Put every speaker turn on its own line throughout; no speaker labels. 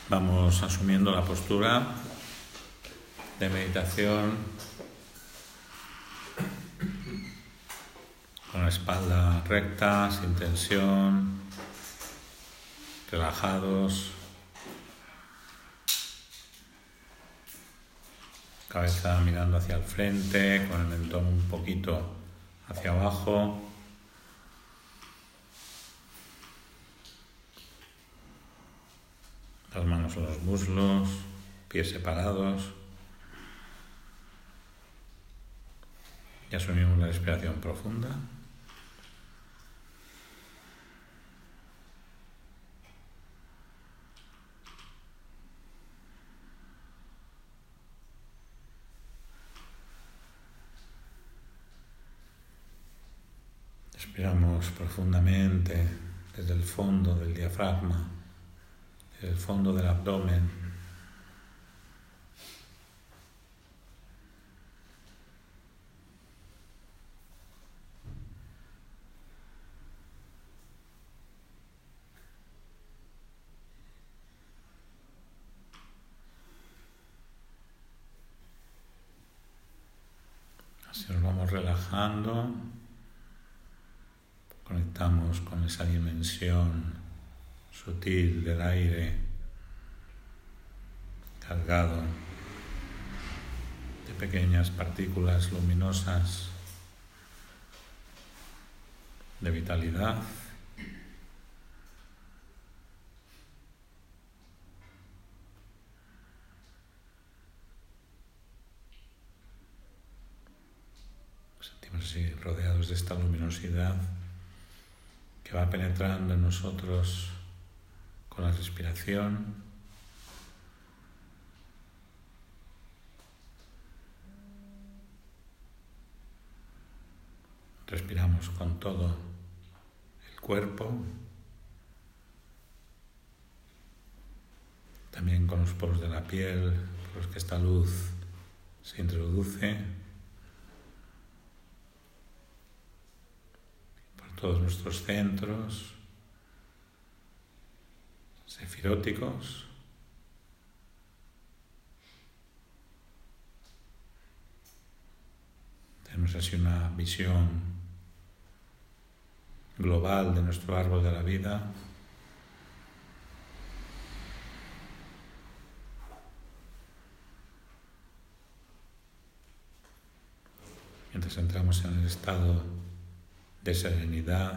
Vamos asumiendo la postura de meditación con la espalda recta, sin tensión, relajados, cabeza mirando hacia el frente, con el mentón un poquito hacia abajo. Las manos en los muslos, pies separados. Y asumimos la respiración profunda. Respiramos profundamente desde el fondo del diafragma, desde el fondo del abdomen. Así nos vamos relajando. Conectamos con esa dimensión sutil del aire cargado de pequeñas partículas luminosas de vitalidad. Nos sentimos así rodeados de esta luminosidad que va penetrando en nosotros con la respiración. Respiramos con todo el cuerpo, también con los poros de la piel, por los que esta luz se introduce. Todos nuestros centros sefiróticos. Tenemos así una visión global de nuestro árbol de la vida. Mientras entramos en el estado de serenidad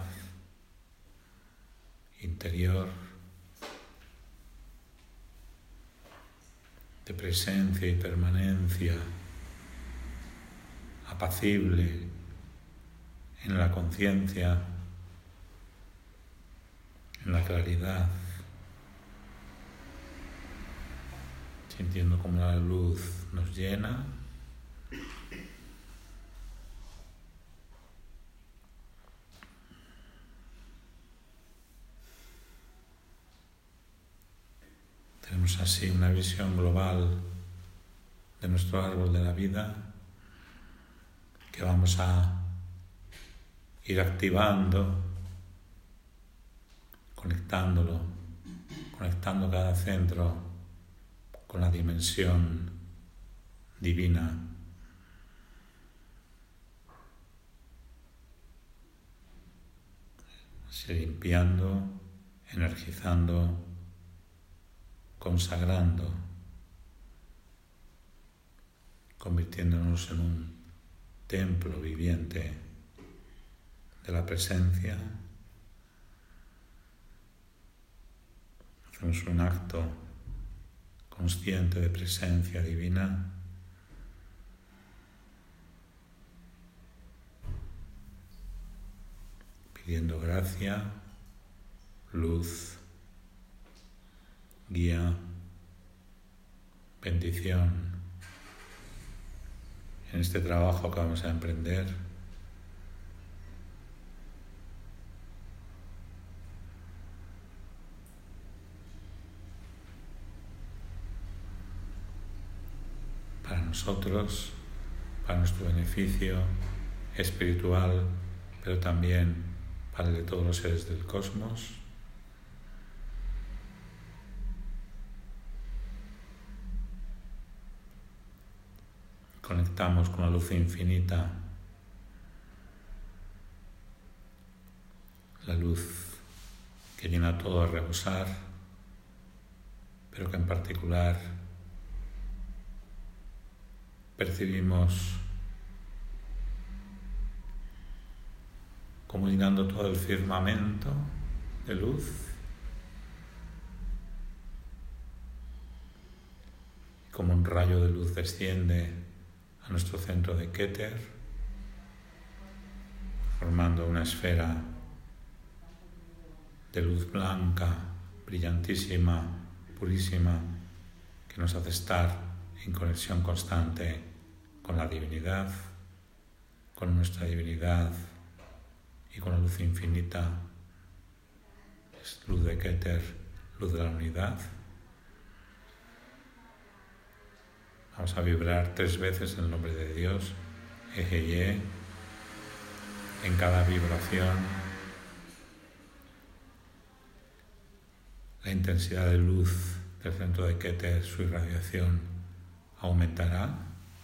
interior, de presencia y permanencia apacible en la conciencia, en la claridad, sintiendo como la luz nos llena. Tenemos así una visión global de nuestro árbol de la vida que vamos a ir activando, conectando cada centro con la dimensión divina. Así limpiando, energizando, consagrando, convirtiéndonos en un templo viviente de la presencia. Hacemos un acto consciente de presencia divina. Pidiendo gracia, luz, guía, bendición en este trabajo que vamos a emprender. Para nosotros, para nuestro beneficio espiritual, pero también para el de todos los seres del cosmos. conectamos con la luz infinita, la luz que llena todo a rebosar, pero que en particular percibimos como llenando todo el firmamento de luz, como un rayo de luz desciende a nuestro centro de Keter, formando una esfera de luz blanca, brillantísima, purísima, que nos hace estar en conexión constante con la divinidad, con nuestra divinidad y con la luz infinita. Es luz de Keter, luz de la unidad. Vamos a vibrar 3 veces el nombre de Dios, Ejeye, en cada vibración. La intensidad de luz del centro de Keter, su irradiación, aumentará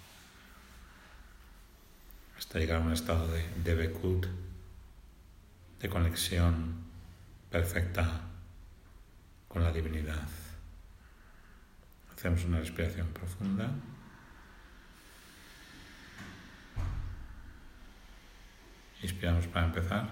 hasta llegar a un estado de Bekut, de conexión perfecta con la divinidad. Hacemos una respiración profunda. Inspiramos para empezar.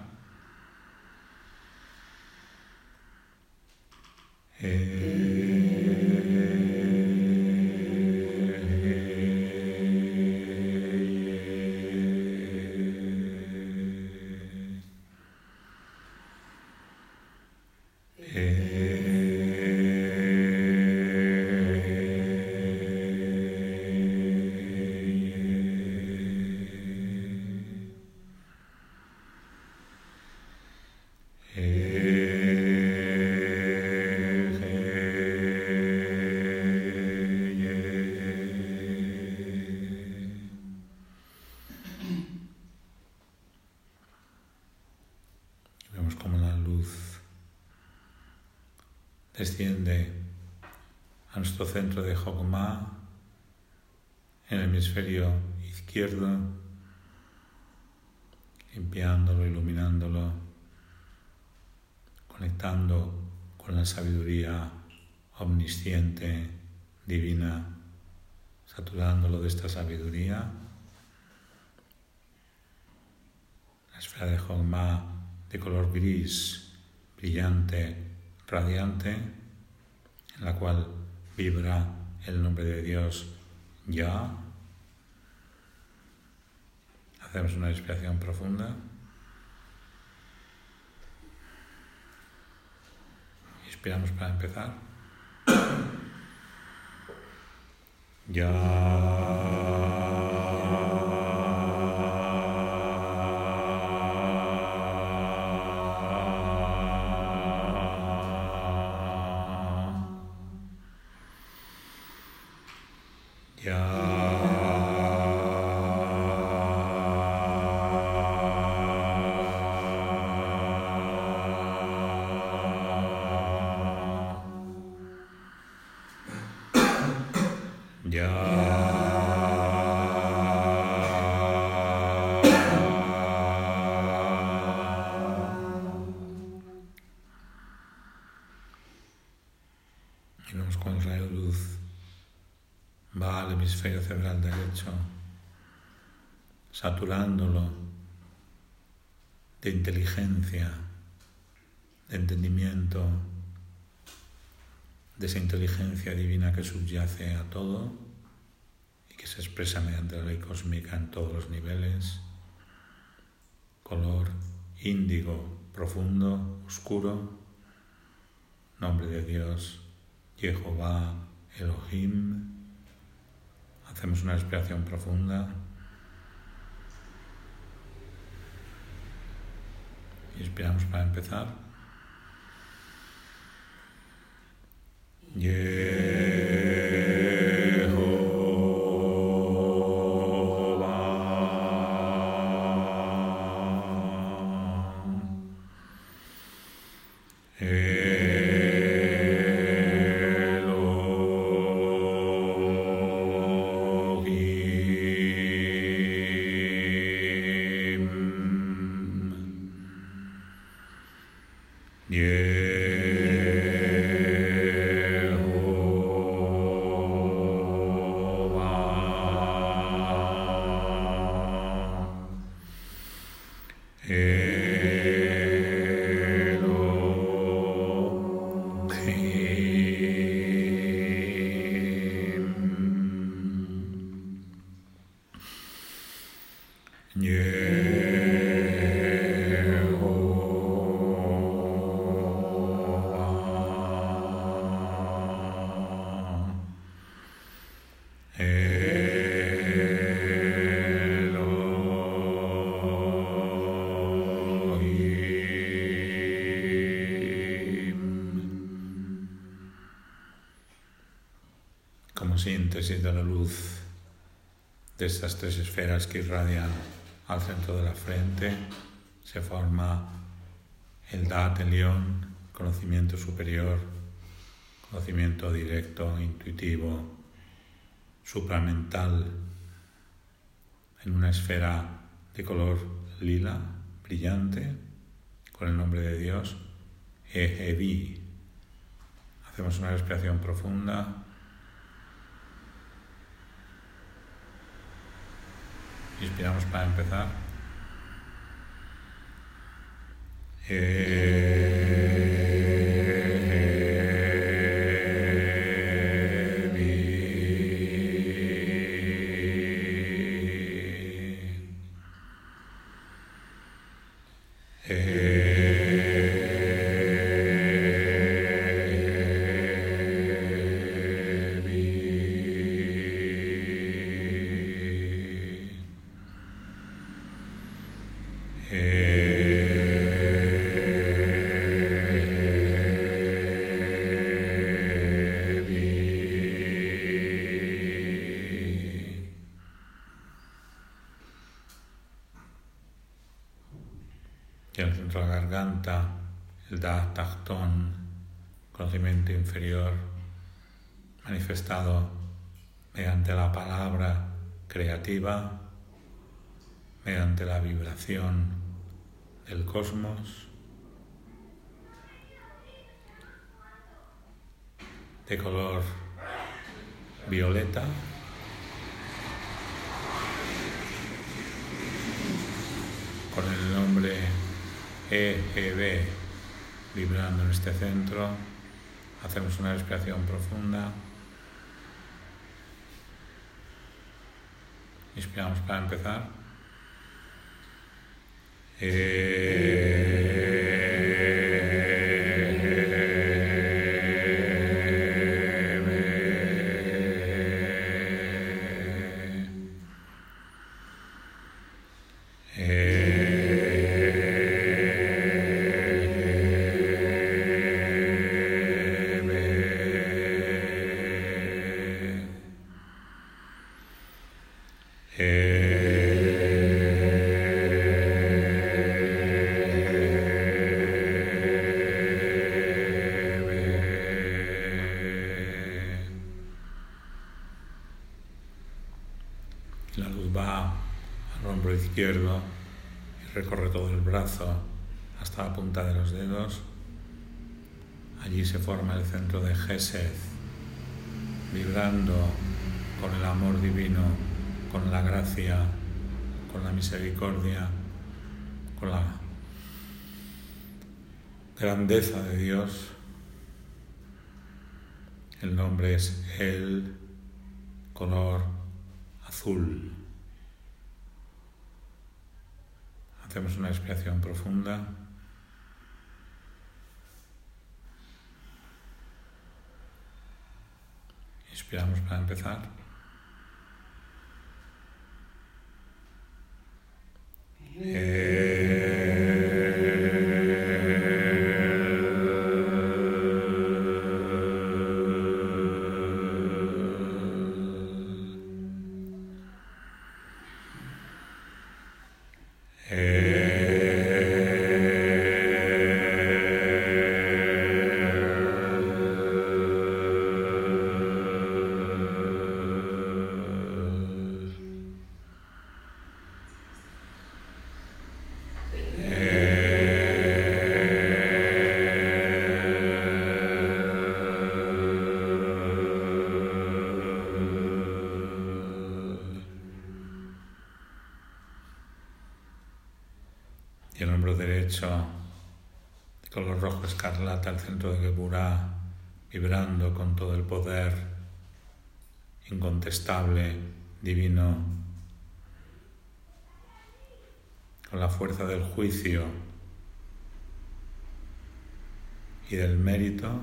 Vemos como la luz desciende a nuestro centro de Jogma, en el hemisferio izquierdo, limpiándolo, iluminándolo, conectando con la sabiduría omnisciente, divina, saturándolo de esta sabiduría. La esfera de Jogma de color gris, brillante, radiante, en la cual vibra el nombre de Dios Ya. Hacemos una respiración profunda. Inspiramos para empezar. Y vemos cuando el rayo de luz va al hemisferio cerebral derecho, saturándolo de inteligencia, de entendimiento, de esa inteligencia divina que subyace a todo y que se expresa mediante la ley cósmica en todos los niveles. Color índigo, profundo, oscuro, nombre de Dios, Jehová, Elohim. Hacemos una respiración profunda. Inspiramos para empezar. Elohim. Como síntesis de la luz de estas tres esferas que irradian al centro de la frente, se forma el Dhat Elyon, conocimiento superior, conocimiento directo, intuitivo, supramental, en una esfera de color lila, brillante, con el nombre de Dios, Ehevi. Hacemos una respiración profunda. Inspiramos para empezar. Y en el centro de la garganta, el Dhat Tachtón, conocimiento inferior, manifestado mediante la palabra creativa, mediante la vibración del cosmos, de color violeta, con el nombre EGB vibrando en este centro. Hacemos una respiración profunda. Inspiramos para empezar. La luz va al hombro izquierdo y recorre todo el brazo hasta la punta de los dedos. Allí se forma el centro de Gesed, vibrando con el amor divino, con la gracia, con la misericordia, con la grandeza de Dios. El nombre es el color azul. Hacemos una respiración profunda. Inspiramos para empezar. color rojo escarlata, el centro de Geburah, vibrando con todo el poder incontestable, divino, con la fuerza del juicio y del mérito.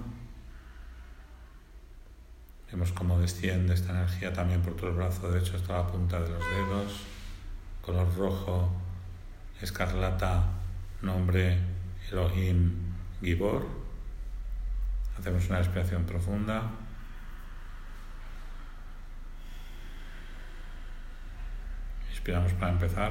Vemos cómo desciende esta energía también por todo el brazo derecho hasta la punta de los dedos. Color rojo, escarlata, nombre Elohim Gibor. Hacemos una respiración profunda. Inspiramos para empezar.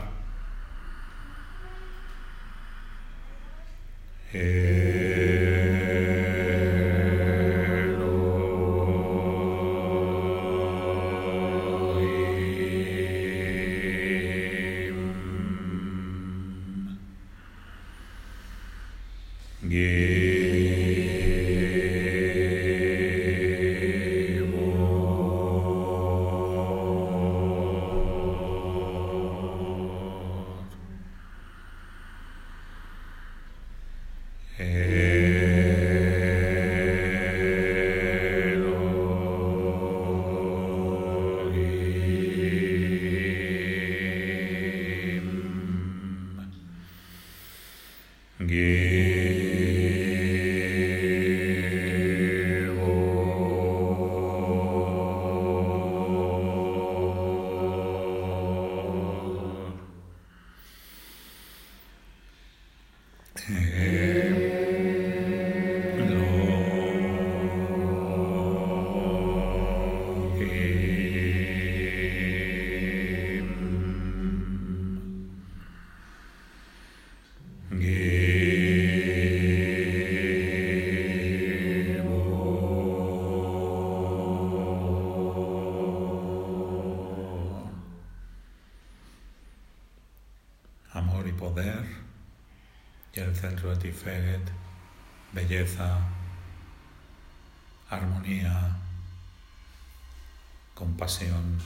Amor y poder, y el centro de Tiferet, belleza, armonía, compasión.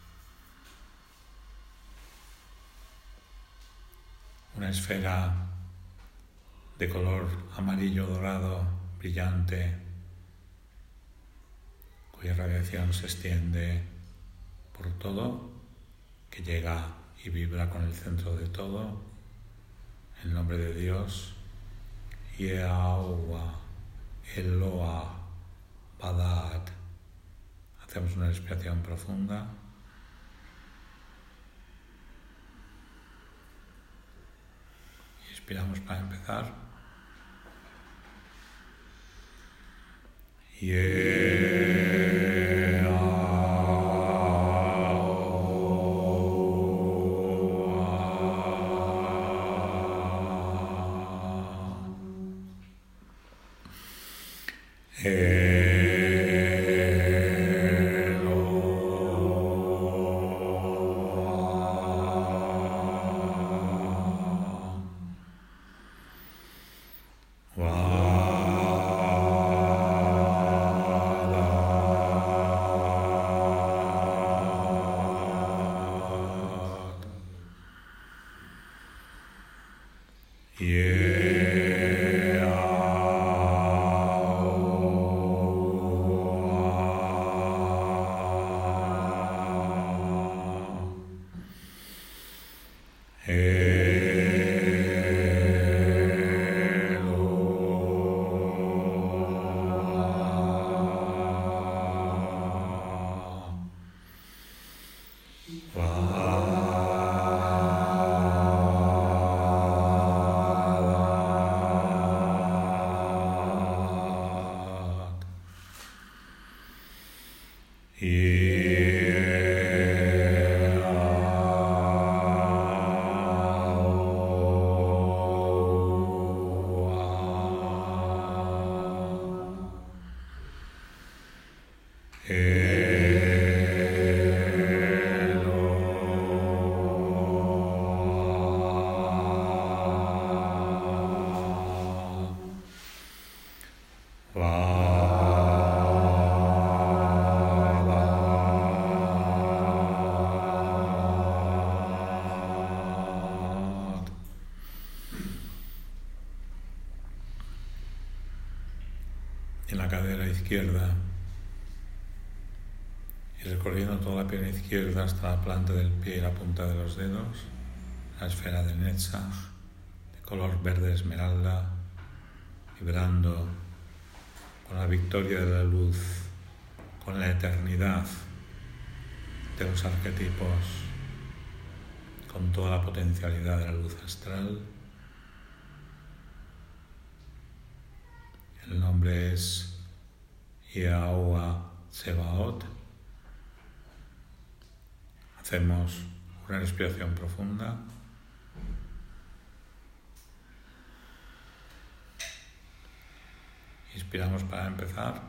Una esfera de color amarillo dorado, brillante, cuya radiación se extiende por todo, que llega y vibra con el centro de todo, el nombre de Dios, Yehová, Eloah, Badat. Hacemos una respiración profunda. Y expiramos para empezar. en la cadera izquierda y recorriendo toda la pierna izquierda hasta la planta del pie y la punta de los dedos, la esfera de Netzach, de color verde esmeralda, vibrando con la victoria de la luz, con la eternidad de los arquetipos, con toda la potencialidad de la luz astral. El nombre es Yahuwah Tsebaot. Hacemos una respiración profunda. Inspiramos para empezar.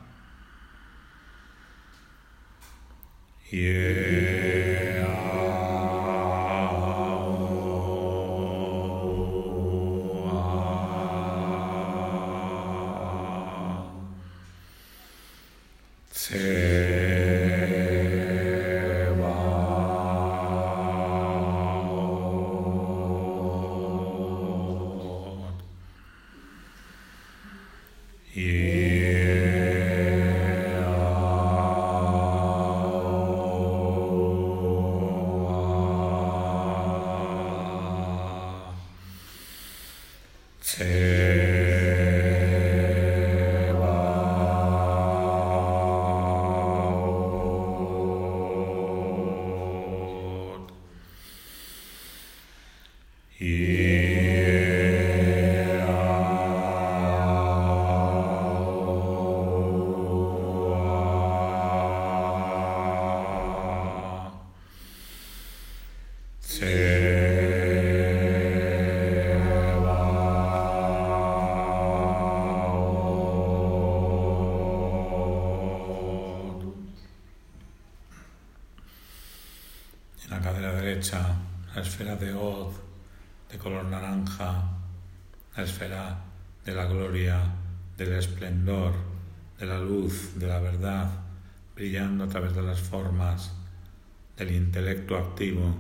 En la cadera derecha, la esfera de Od, de color naranja, la esfera de la gloria, del esplendor, de la luz, de la verdad, brillando a través de las formas, del intelecto activo.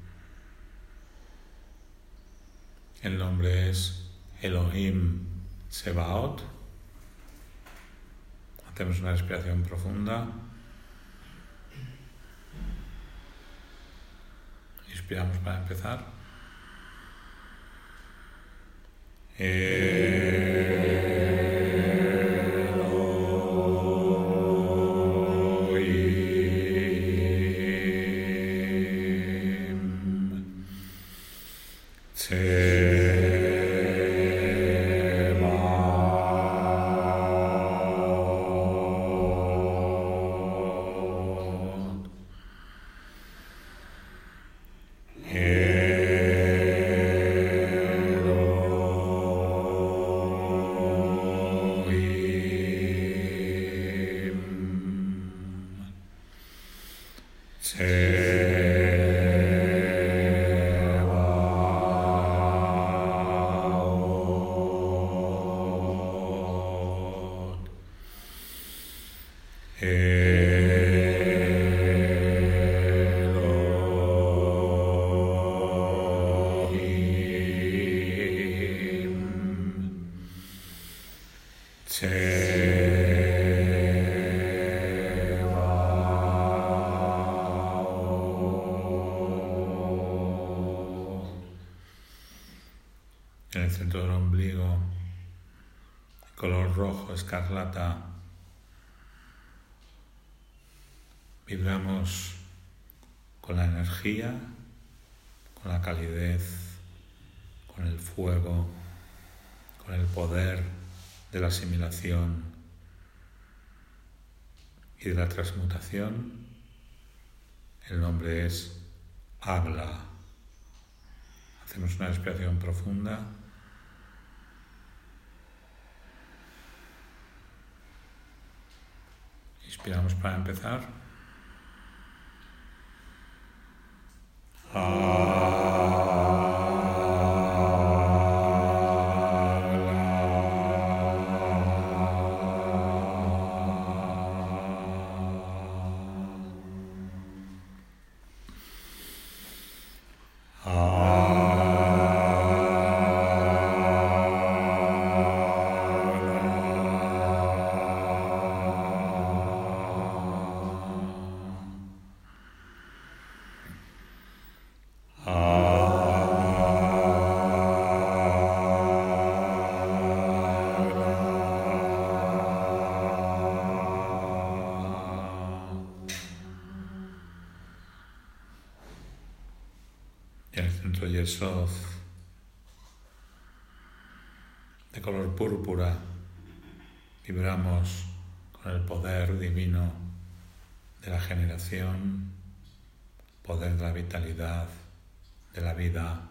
El nombre es Elohim Tsebaot. Hacemos una respiración profunda. Inspiramos para empezar. En el centro del ombligo, color rojo escarlata, vibramos con la energía, con la calidez, con el fuego, con el poder de la asimilación y de la transmutación. El nombre es Agla. Hacemos una respiración profunda. Inspiramos para empezar. Yesod, de color púrpura, vibramos con el poder divino de la generación, poder de la vitalidad, de la vida,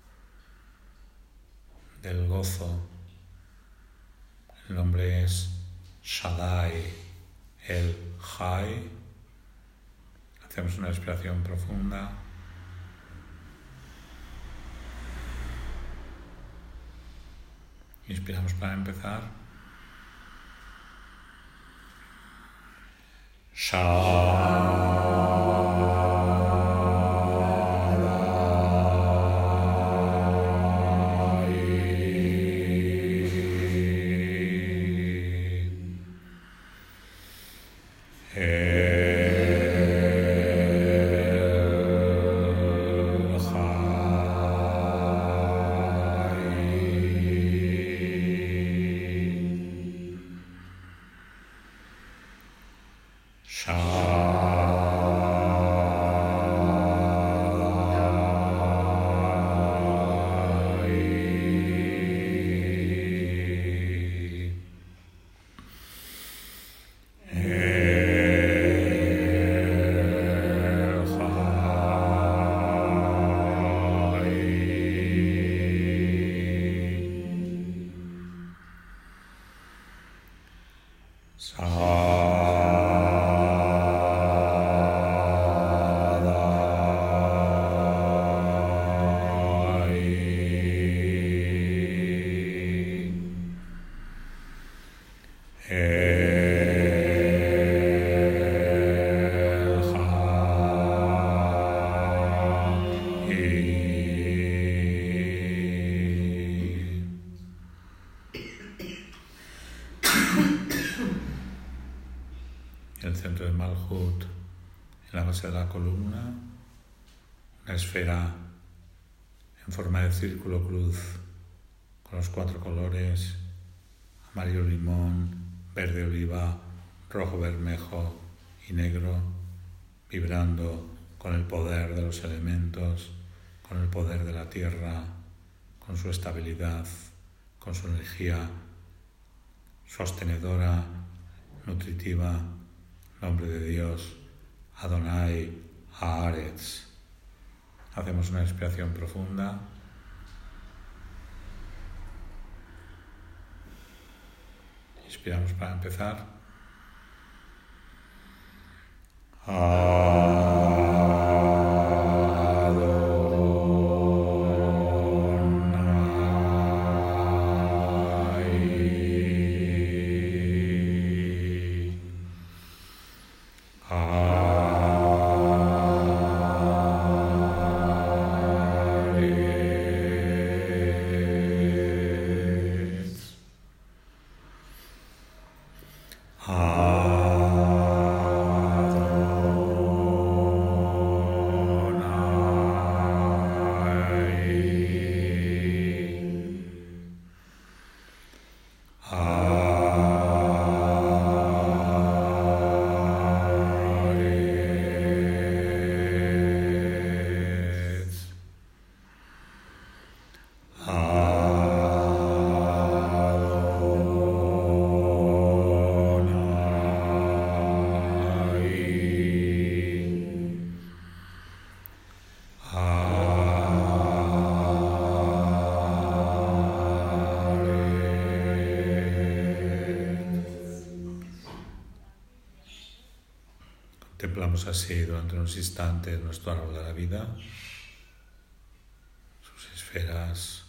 del gozo. El nombre es Shaddai, el Jai. Hacemos una respiración profunda. Inspiramos para empezar. El centro de Malhut, en la base de la columna, una esfera en forma de círculo cruz con los 4 colores: amarillo limón, verde oliva, rojo bermejo y negro, vibrando con el poder de los elementos, con el poder de la tierra, con su estabilidad, con su energía sostenedora, nutritiva. Nombre de Dios, Adonai Haaretz. Hacemos una respiración profunda. Inspiramos para empezar. Contemplamos así durante unos instantes nuestro árbol de la vida, sus esferas,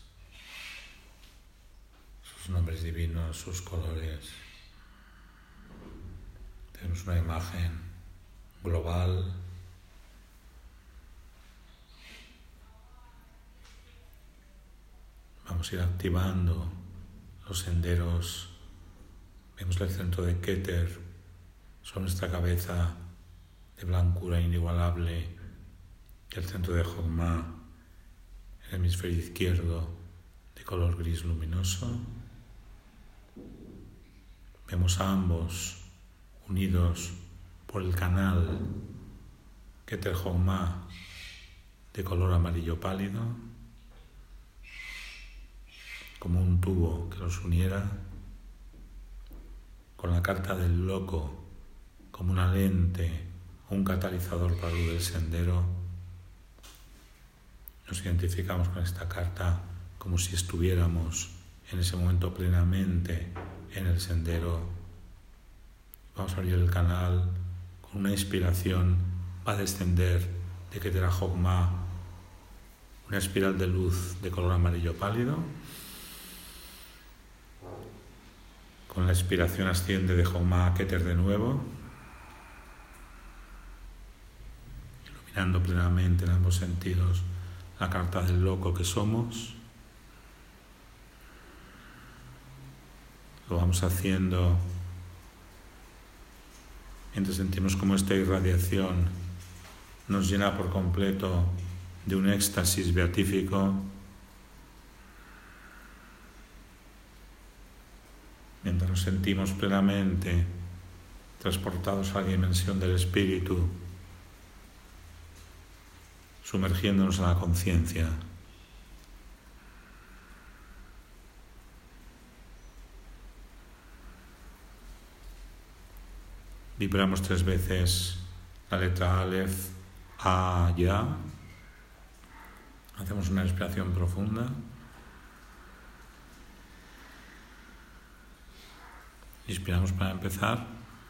sus nombres divinos, sus colores. Tenemos una imagen global. Vamos a ir activando los senderos. Vemos el centro de Keter sobre nuestra cabeza, de blancura inigualable, y el centro de Jogma, el hemisferio izquierdo, de color gris luminoso. Vemos a ambos unidos por el canal Keter Jogma, de color amarillo pálido, como un tubo que los uniera, con la carta del loco como una lente, un catalizador para la luz del sendero. Nos identificamos con esta carta como si estuviéramos en ese momento plenamente en el sendero. Vamos a abrir el canal con una inspiración, va a descender de Keter HaChokmah una espiral de luz de color amarillo pálido. Con la expiración asciende de Jokmah a Keter de nuevo, iluminando plenamente en ambos sentidos la carta del loco que somos. Lo vamos haciendo mientras sentimos como esta irradiación nos llena por completo de un éxtasis beatífico, mientras nos sentimos plenamente transportados a la dimensión del espíritu, sumergiéndonos en la conciencia. Vibramos 3 veces la letra Aleph, A, Ya. Hacemos una respiración profunda. Inspiramos para empezar.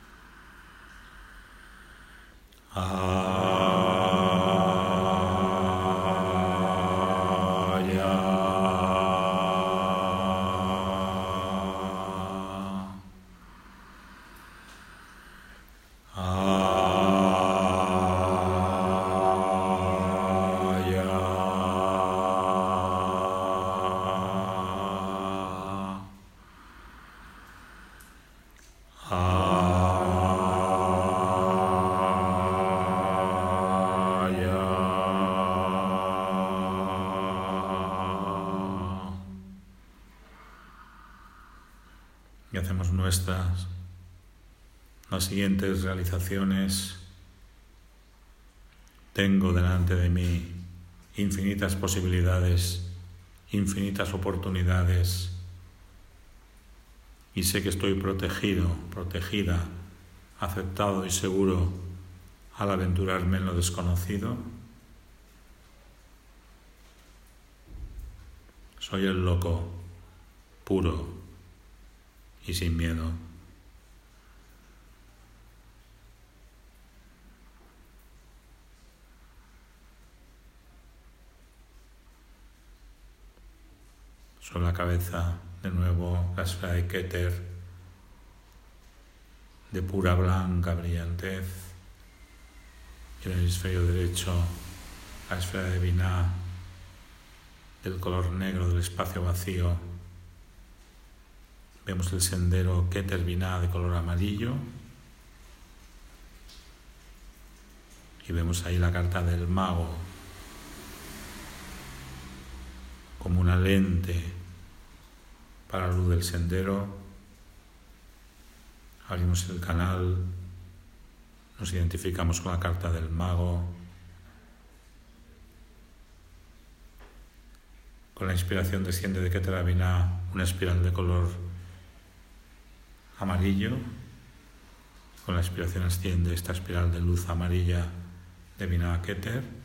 Y hacemos nuestras las siguientes realizaciones. Tengo delante de mí infinitas posibilidades, infinitas oportunidades, y sé que estoy protegido, protegida, aceptado y seguro al aventurarme en lo desconocido. Soy el loco, puro y sin miedo. Sobre la cabeza, de nuevo, la esfera de Keter, de pura blanca brillantez. Y en el hemisferio derecho, la esfera de Binah, del color negro del espacio vacío. Vemos el sendero Keter Binah de color amarillo. Y vemos ahí la carta del mago como una lente para la luz del sendero. Abrimos el canal, nos identificamos con la carta del mago. Con la inspiración desciende de Keter Binah una espiral de color amarillo. Con la inspiración asciende esta espiral de luz amarilla de Binah a Keter.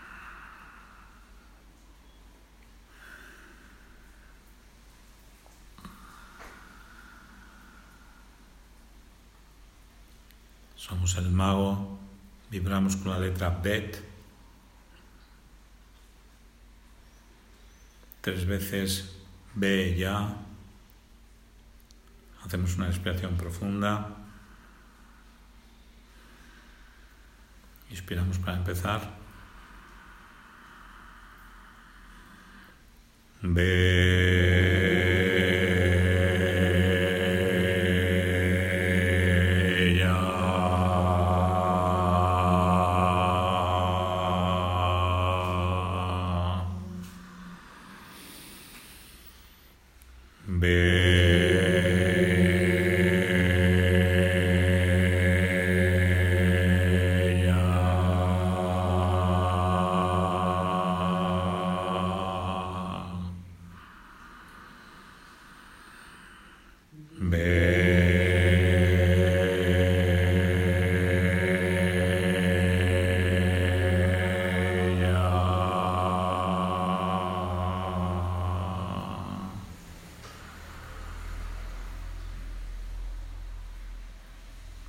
Somos el mago, vibramos con la letra Bet. 3 veces Be, Ya. Hacemos una respiración profunda. Inspiramos para empezar. Be.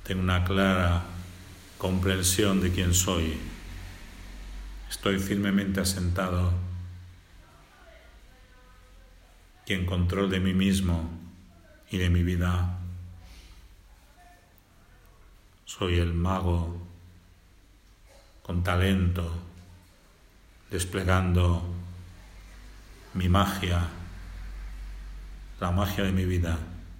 tengo una clara comprensión de quién soy. Estoy firmemente asentado y en control de mí mismo y de mi vida. Soy el mago con talento, desplegando mi magia, la magia de mi vida.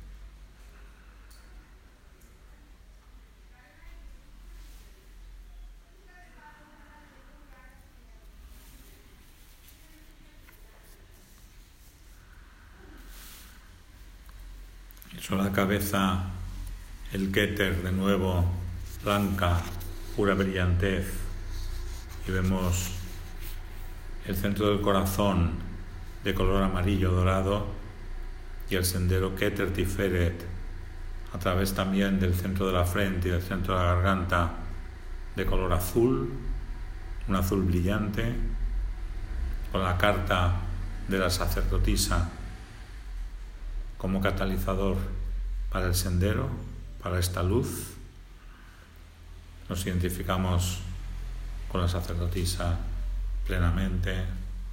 Sobre la cabeza el Keter de nuevo, blanca, pura brillantez, y vemos el centro del corazón de color amarillo dorado y el sendero Keter Tiferet a través también del centro de la frente y del centro de la garganta de color azul, un azul brillante, con la carta de la sacerdotisa como catalizador para el sendero, para esta luz. Nos identificamos con la sacerdotisa plenamente.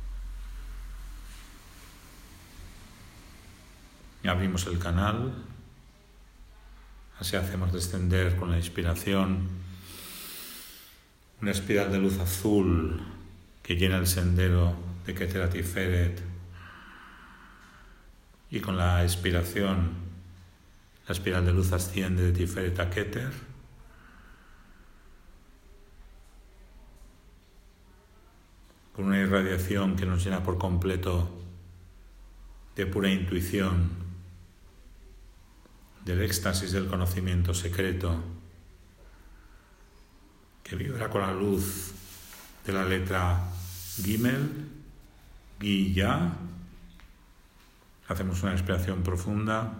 Y abrimos el canal. Así hacemos descender con la inspiración una espiral de luz azul que llena el sendero de Keter Tiferet. Y con la expiración, la espiral de luz asciende de Tiferet a Keter. Con una irradiación que nos llena por completo de pura intuición, del éxtasis del conocimiento secreto, que vibra con la luz de la letra Gimel, Gi-Ya. Hacemos una respiración profunda.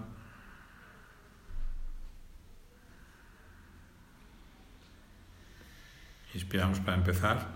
Inspiramos para empezar.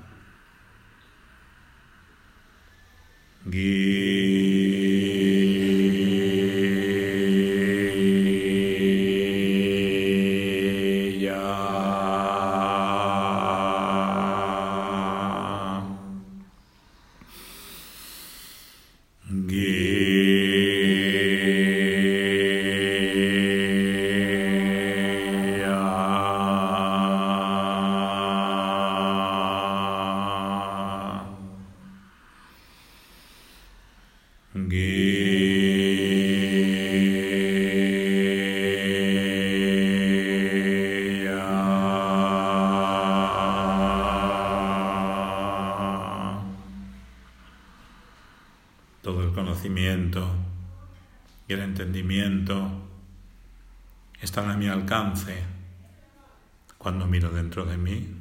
Todo el conocimiento y el entendimiento están a mi alcance cuando miro dentro de mí.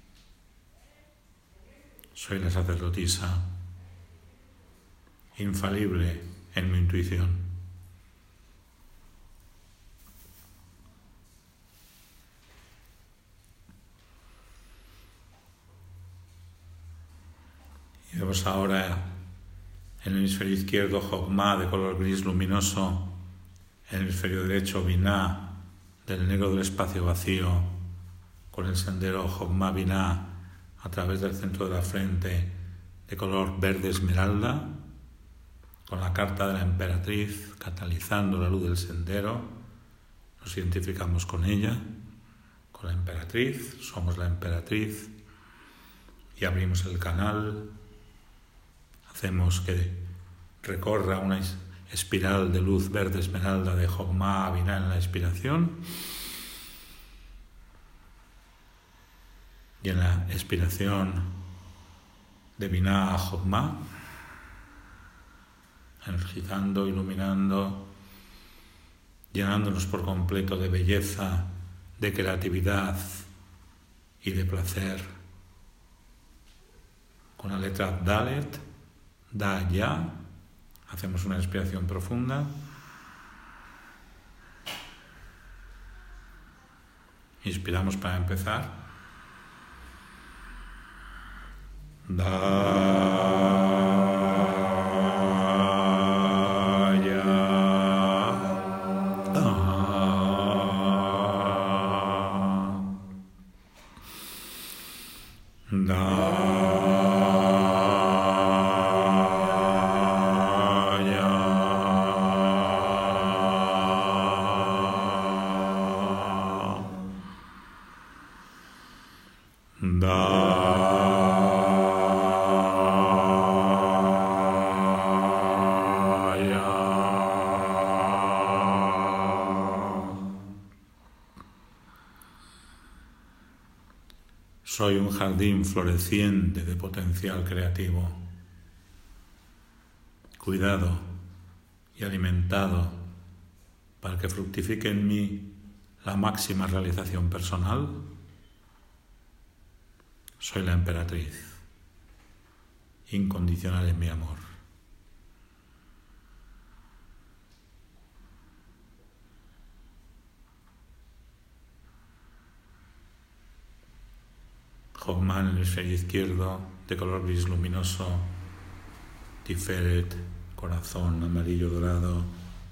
Soy la sacerdotisa, infalible en mi intuición. Y vemos ahora en el hemisferio izquierdo Jogma de color gris luminoso, en el hemisferio derecho Binah del negro del espacio vacío, con el sendero Jogma Binah a través del centro de la frente de color verde esmeralda, con la carta de la emperatriz catalizando la luz del sendero. Nos identificamos con ella, con la emperatriz, somos la emperatriz, y abrimos el canal. Hacemos que recorra una espiral de luz verde esmeralda de Jogma a Binah en la expiración, y en la expiración de Binah a Jogma, energizando, iluminando, llenándonos por completo de belleza, de creatividad y de placer. Con la letra Dalet, Da-Ya, hacemos una respiración profunda. Inspiramos para empezar. Da-Ya, Soy un jardín floreciente de potencial creativo, cuidado y alimentado para que fructifique en mí la máxima realización personal. Soy la emperatriz, incondicional en mi amor. Jogma en el hemisferio izquierdo, de color gris luminoso, Tiferet, corazón amarillo dorado,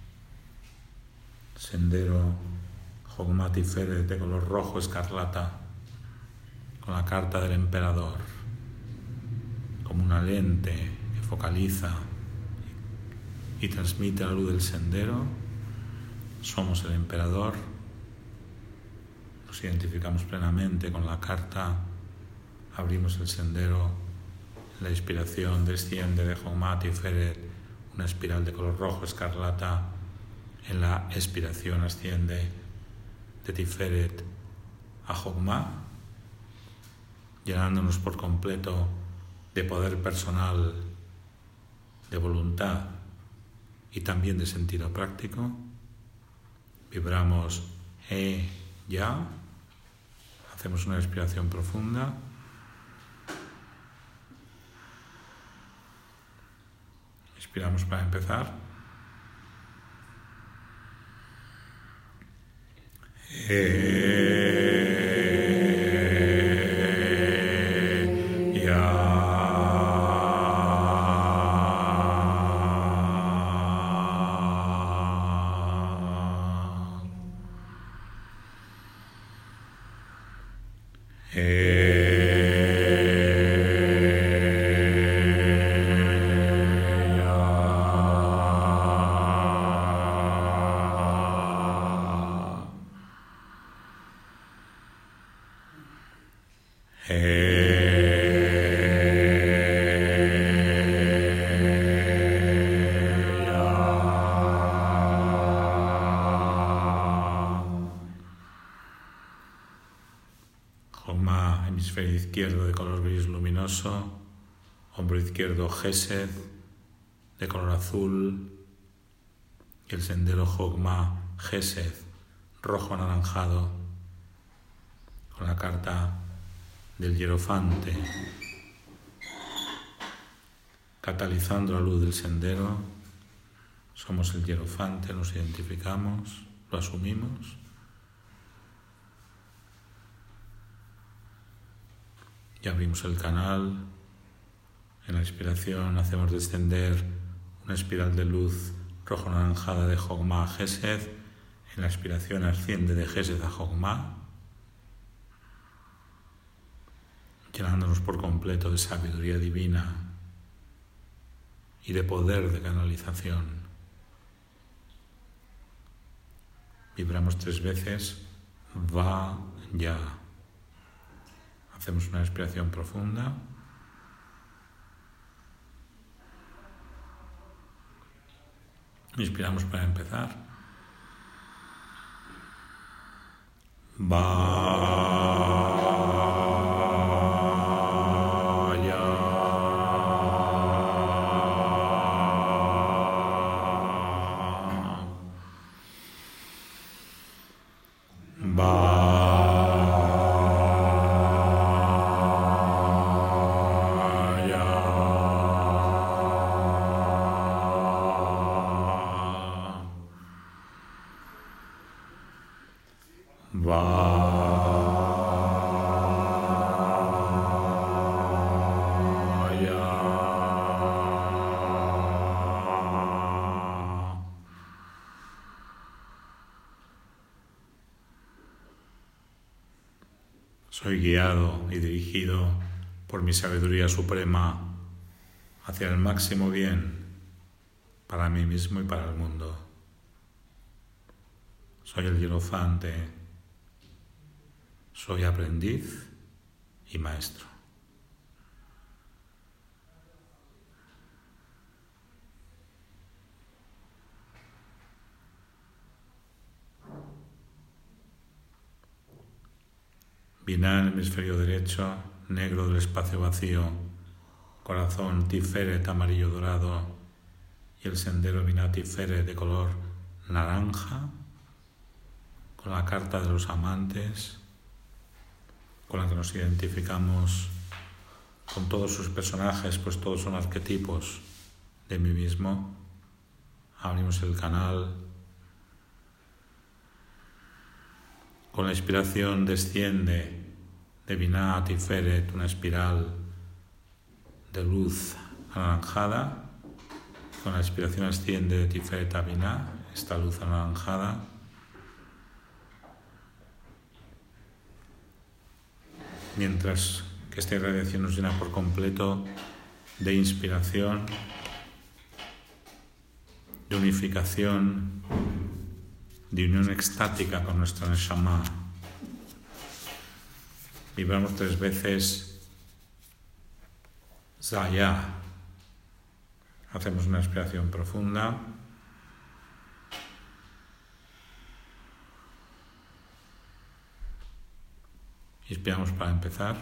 sendero, Jogma Tiferet de color rojo escarlata, con la carta del emperador, como una lente que focaliza y transmite la luz del sendero. Somos el emperador, nos identificamos plenamente con la carta. Abrimos el sendero, la inspiración desciende de Jogma Tiferet, una espiral de color rojo escarlata. En la expiración asciende de Tiferet a Jogma, llenándonos por completo de poder personal, de voluntad y también de sentido práctico. Vibramos ya, hacemos una respiración profunda. Inspiramos para empezar. Jogma, hemisferio izquierdo de color gris luminoso, hombro izquierdo Gesed de color azul, y el sendero Jogma Gesed rojo anaranjado, con la carta del hierofante, catalizando la luz del sendero. Somos el hierofante, nos identificamos, lo asumimos. Y abrimos el canal. En la inspiración hacemos descender una espiral de luz rojo-anaranjada de Jogma a Gesed. En la expiración asciende de Gesed a Jogma, llenándonos por completo de sabiduría divina y de poder de canalización. Vibramos 3 veces, va, ya. Hacemos una respiración profunda. Inspiramos para empezar. Soy guiado y dirigido por mi sabiduría suprema hacia el máximo bien para mí mismo y para el mundo. Soy el hierofante, soy aprendiz y Maestro. Binah en el hemisferio derecho, negro del espacio vacío, corazón Tiferet amarillo dorado y el sendero Binah Tiferet de color naranja, con la carta de los amantes, con la que nos identificamos con todos sus personajes, pues todos son arquetipos de mí mismo. Abrimos el canal. Con la inspiración desciende de Binah Tiferet una espiral de luz anaranjada. Con la inspiración asciende de Tiferet a Binah esta luz anaranjada. Mientras que esta irradiación nos llena por completo de inspiración, de unificación, de unión extática con nuestra Neshama. Vibramos 3 veces Zaya. Hacemos una respiración profunda. Inspiramos para empezar.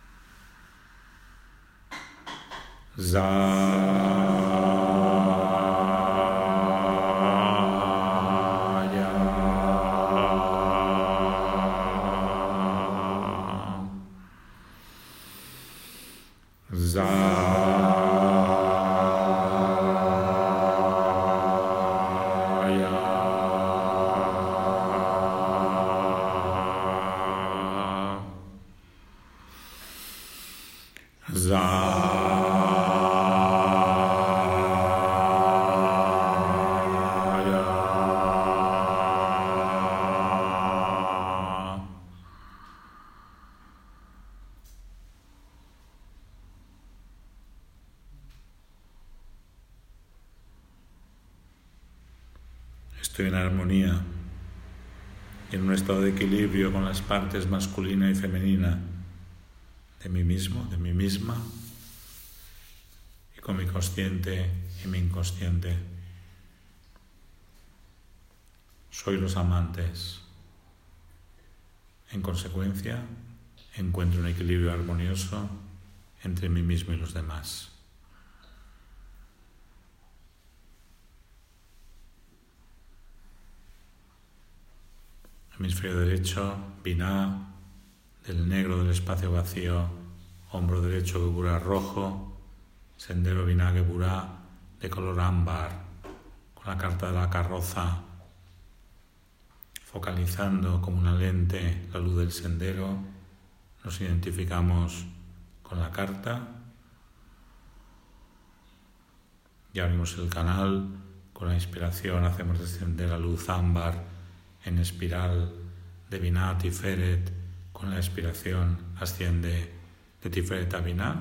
Estoy en armonía, en un estado de equilibrio con las partes masculina y femenina de mí mismo, de mí misma, y con mi consciente y mi inconsciente. Soy los amantes. En consecuencia, encuentro un equilibrio armonioso entre mí mismo y los demás. Hemisferio derecho, Binah, del negro del espacio vacío, hombro derecho Geburah rojo, sendero Binah Geburah de color ámbar, con la carta de la carroza, focalizando como una lente la luz del sendero. Nos identificamos con la carta y abrimos el canal. Con la inspiración hacemos descender la luz ámbar en espiral de Binah Tiferet. Con la expiración asciende de Tiferet a Binah.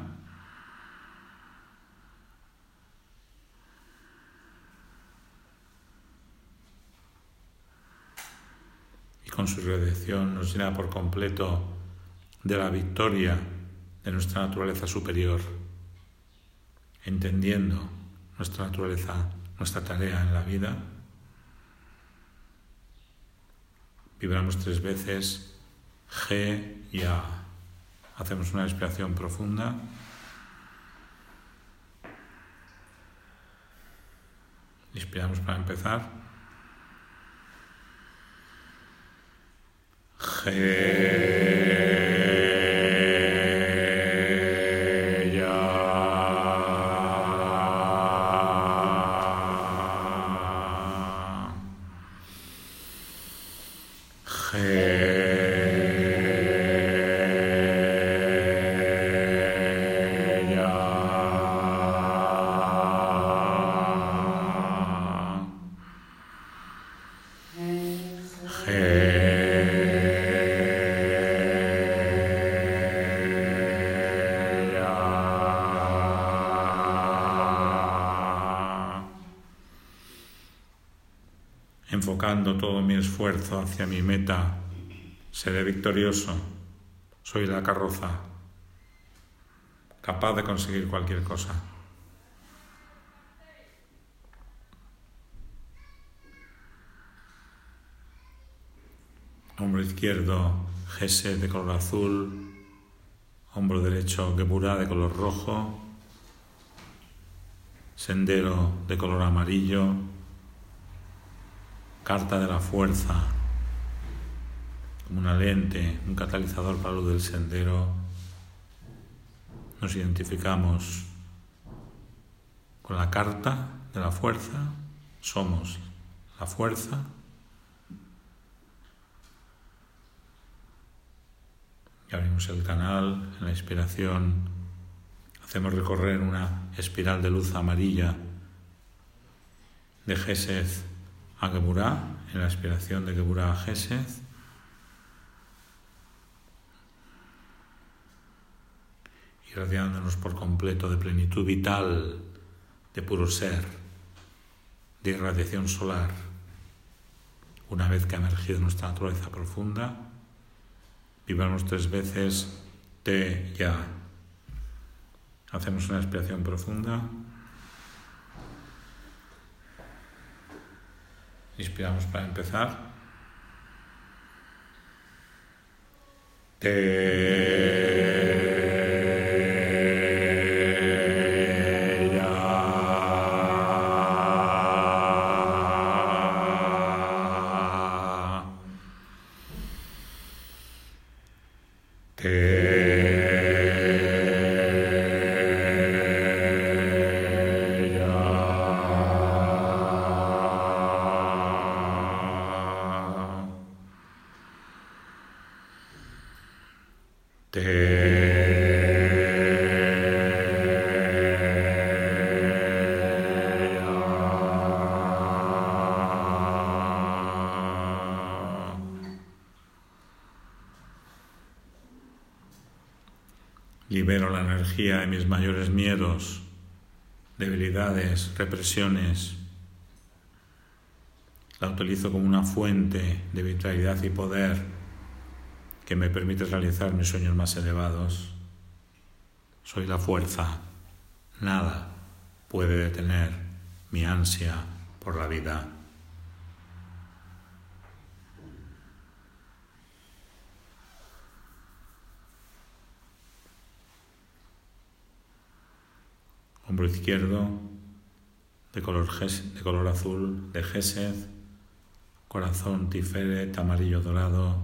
Y con su irradiación nos llena por completo de la victoria de nuestra naturaleza superior, entendiendo nuestra naturaleza, nuestra tarea en la vida. Vibramos 3 veces G y A. Hacemos una respiración profunda. Inspiramos para empezar. G. Enfocando todo mi esfuerzo hacia mi meta, seré victorioso. Soy la carroza capaz de conseguir cualquier cosa. Hombro izquierdo, Gesed de color azul. Hombro derecho, Geburah de color rojo. Sendero de color amarillo. Carta de la fuerza, como una lente, un catalizador para la luz del sendero. Nos identificamos con la carta de la fuerza. Somos la fuerza. Y abrimos el canal. En la inspiración hacemos recorrer una espiral de luz amarilla de Gesed a Geburah, en la inspiración de Geburah a Gesed. Irradiándonos por completo de plenitud vital, de puro ser, de irradiación solar. Una vez que ha emergido nuestra naturaleza profunda, vibramos 3 veces Te Ya. Hacemos una respiración profunda. Inspiramos para empezar. Libero la energía de mis mayores miedos, debilidades, represiones. La utilizo como una fuente de vitalidad y poder que me permite realizar mis sueños más elevados. Soy la fuerza. Nada puede detener mi ansia por la vida. Hombro izquierdo de color azul de Gesed, corazón Tiferet amarillo dorado,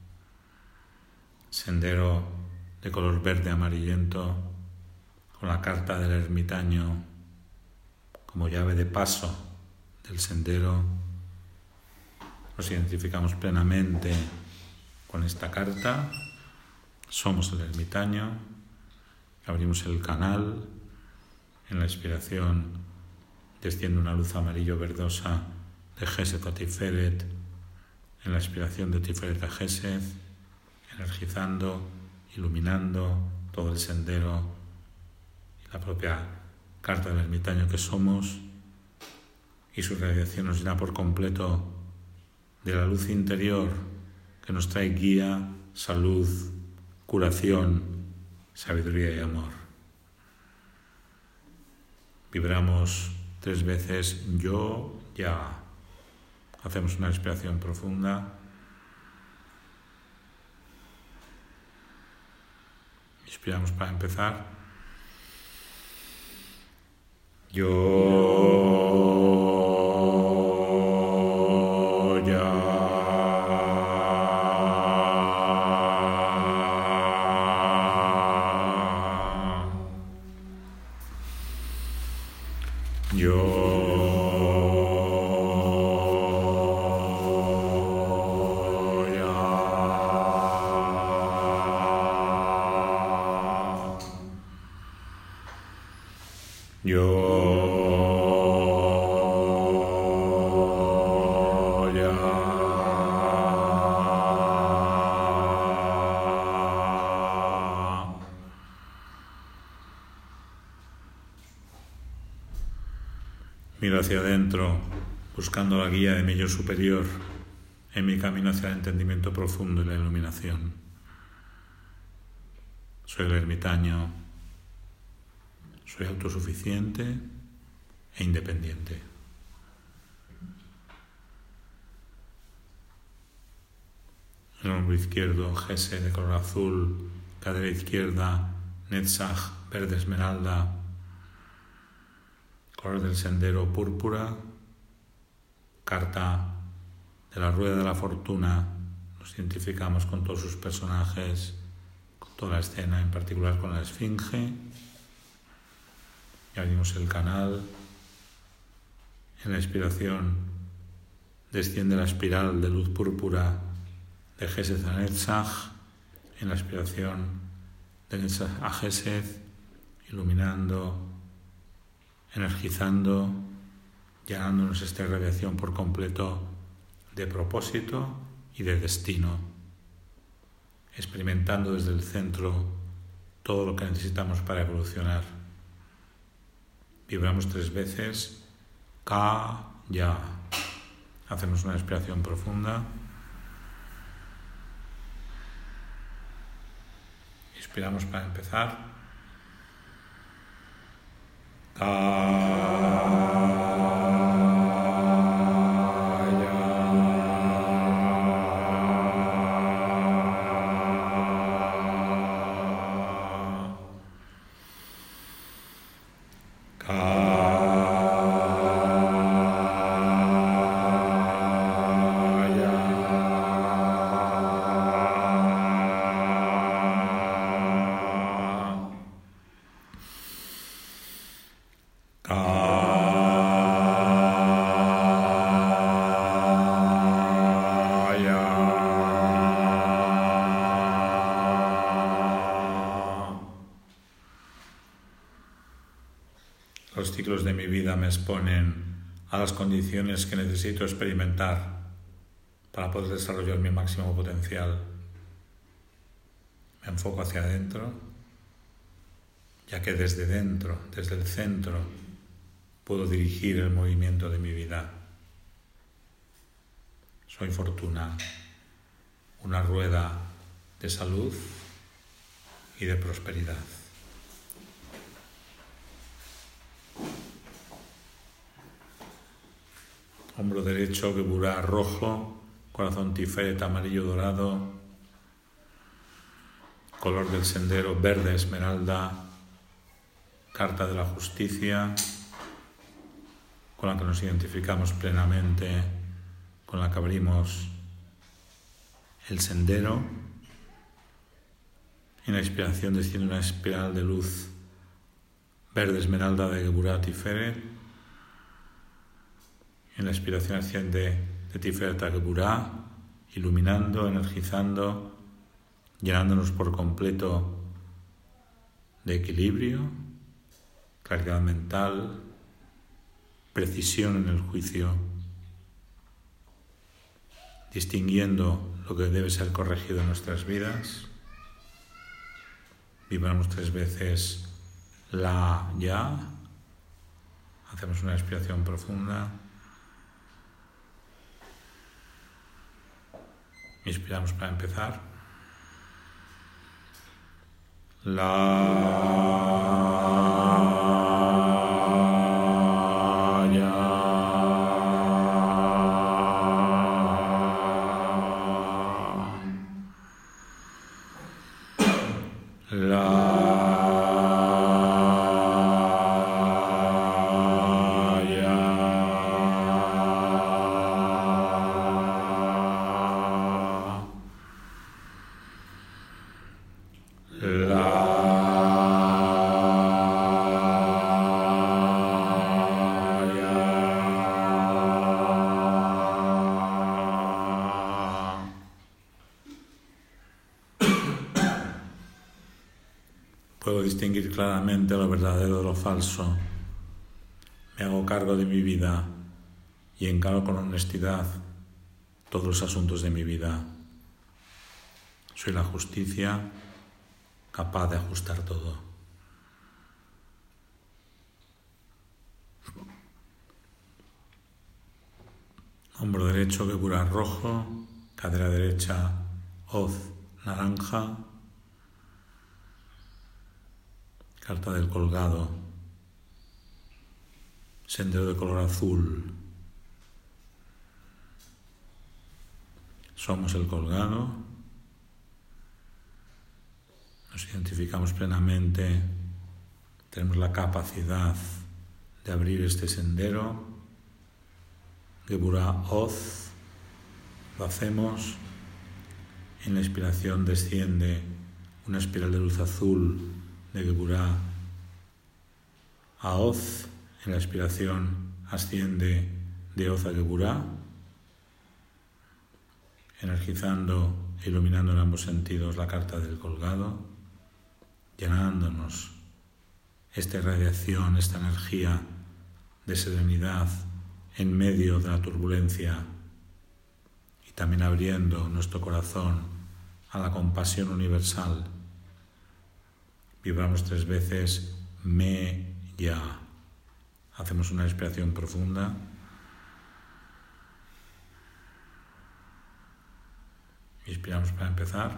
sendero de color verde amarillento, con la carta del ermitaño como llave de paso del sendero. Nos identificamos plenamente con esta carta. Somos el ermitaño. Abrimos el canal. En la inspiración desciende una luz amarillo verdosa de Gesed a Tiferet. En la inspiración de Tiferet a Gesed, energizando, iluminando todo el sendero y la propia carta del ermitaño que somos, y su radiación nos llena por completo de la luz interior que nos trae guía, salud, curación, sabiduría y amor. Vibramos 3 veces Yo Ya. Hacemos una respiración profunda. Inspiramos para empezar. Yo Ya. Miro hacia adentro, buscando la guía de mi yo superior en mi camino hacia el entendimiento profundo y la iluminación. Soy el ermitaño, Soy autosuficiente e independiente. El hombro izquierdo, Gesed de color azul, cadera izquierda, Netzach, verde esmeralda, color del sendero púrpura, carta de la rueda de la fortuna. Nos identificamos con todos sus personajes, con toda la escena, en particular con la esfinge. Y abrimos el canal. En la expiración desciende la espiral de luz púrpura de Gesed a Netzach. En la expiración de Netzach a Gesed, iluminando, energizando, llenándonos esta radiación por completo de propósito y de destino, experimentando desde el centro todo lo que necesitamos para evolucionar. Vibramos 3 veces, Ka, Ya. Hacemos una respiración profunda. Inspiramos para empezar. Ka. Los ciclos de mi vida me exponen a las condiciones que necesito experimentar para poder desarrollar mi máximo potencial. Me enfoco hacia adentro, ya que desde dentro, desde el centro, puedo dirigir el movimiento de mi vida. Soy fortuna, una rueda de salud y de prosperidad. Hombro derecho, Geburah rojo, corazón Tiferet amarillo dorado, color del sendero verde esmeralda, carta de la justicia, con la que nos identificamos plenamente, con la que abrimos el sendero. En la inspiración desciende una espiral de luz verde esmeralda de Geburah Tiferet. En la expiración asciende de Tiferet a Geburah, iluminando, energizando, llenándonos por completo de equilibrio, claridad mental, precisión en el juicio, distinguiendo lo que debe ser corregido en nuestras vidas. Vibramos 3 veces la Ya. Hacemos una respiración profunda. Inspiramos para empezar. Puedo distinguir claramente lo verdadero de lo falso. Me hago cargo de mi vida y encaro con honestidad todos los asuntos de mi vida. Soy la justicia, capaz de ajustar todo. Hombro derecho, Geburah rojo, cadera derecha, hoz naranja, carta del colgado sendero de color azul. Somos el colgado, nos identificamos plenamente, tenemos la capacidad de abrir este sendero. Geburah Oz, lo hacemos. En la inspiración desciende una espiral de luz azul de Geburah a Oz. En la expiración asciende de Oz a Geburah, energizando e iluminando en ambos sentidos la carta del colgado, llenándonos esta irradiación, esta energía de serenidad en medio de la turbulencia, y también abriendo nuestro corazón a la compasión universal. Vibramos 3 veces Me Ya. Hacemos una respiración profunda. Inspiramos para empezar.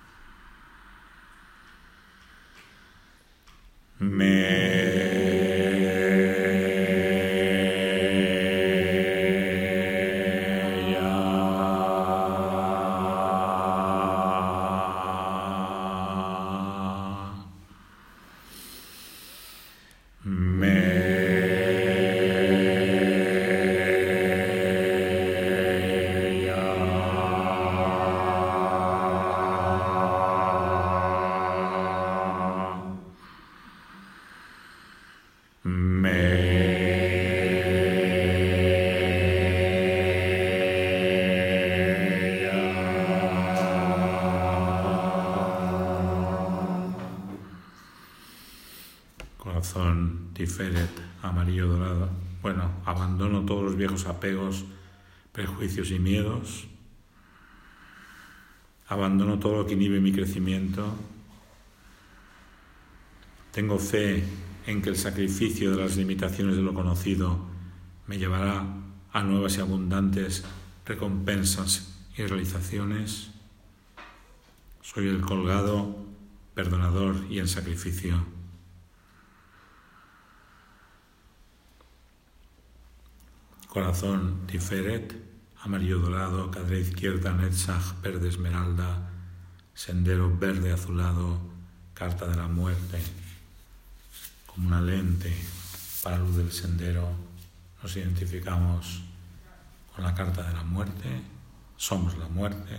Corazón Tiferet, amarillo dorado. Bueno, abandono todos los viejos apegos, prejuicios y miedos. Abandono todo lo que inhibe mi crecimiento. Tengo fe en que el sacrificio de las limitaciones de lo conocido me llevará a nuevas y abundantes recompensas y realizaciones. Soy el colgado, perdonador y en sacrificio. Corazón Tiferet, amarillo dorado, cadera izquierda, Netzach, verde esmeralda, sendero verde azulado, carta de la muerte. Como una lente para la luz del sendero, nos identificamos con la carta de la muerte, somos la muerte.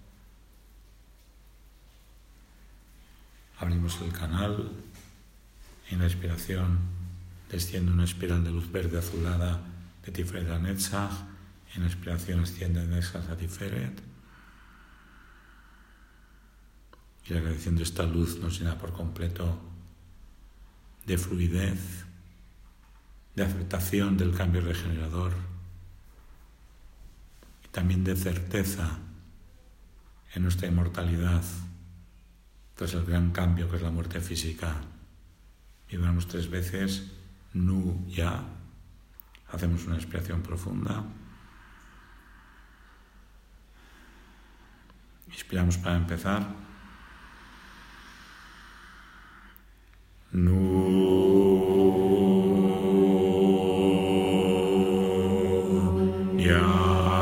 Abrimos el canal, en la expiración desciende una espiral de luz verde azulada de Tiferet a Netzach, en la expiración asciende de Netzach a Tiferet, y la radiación de esta luz nos llena por completo de fluidez, de aceptación del cambio regenerador y también de certeza en nuestra inmortalidad tras el gran cambio que es la muerte física. Vibramos 3 veces Nu Ya. Hacemos una respiración profunda. Inspiramos para empezar. Nu Ya.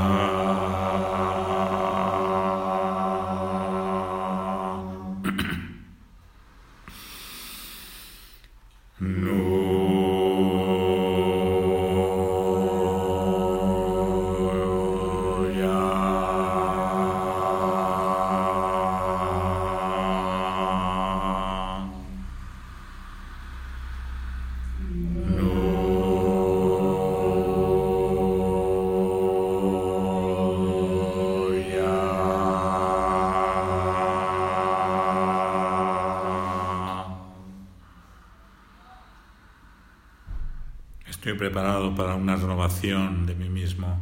Estoy preparado para una renovación de mí mismo.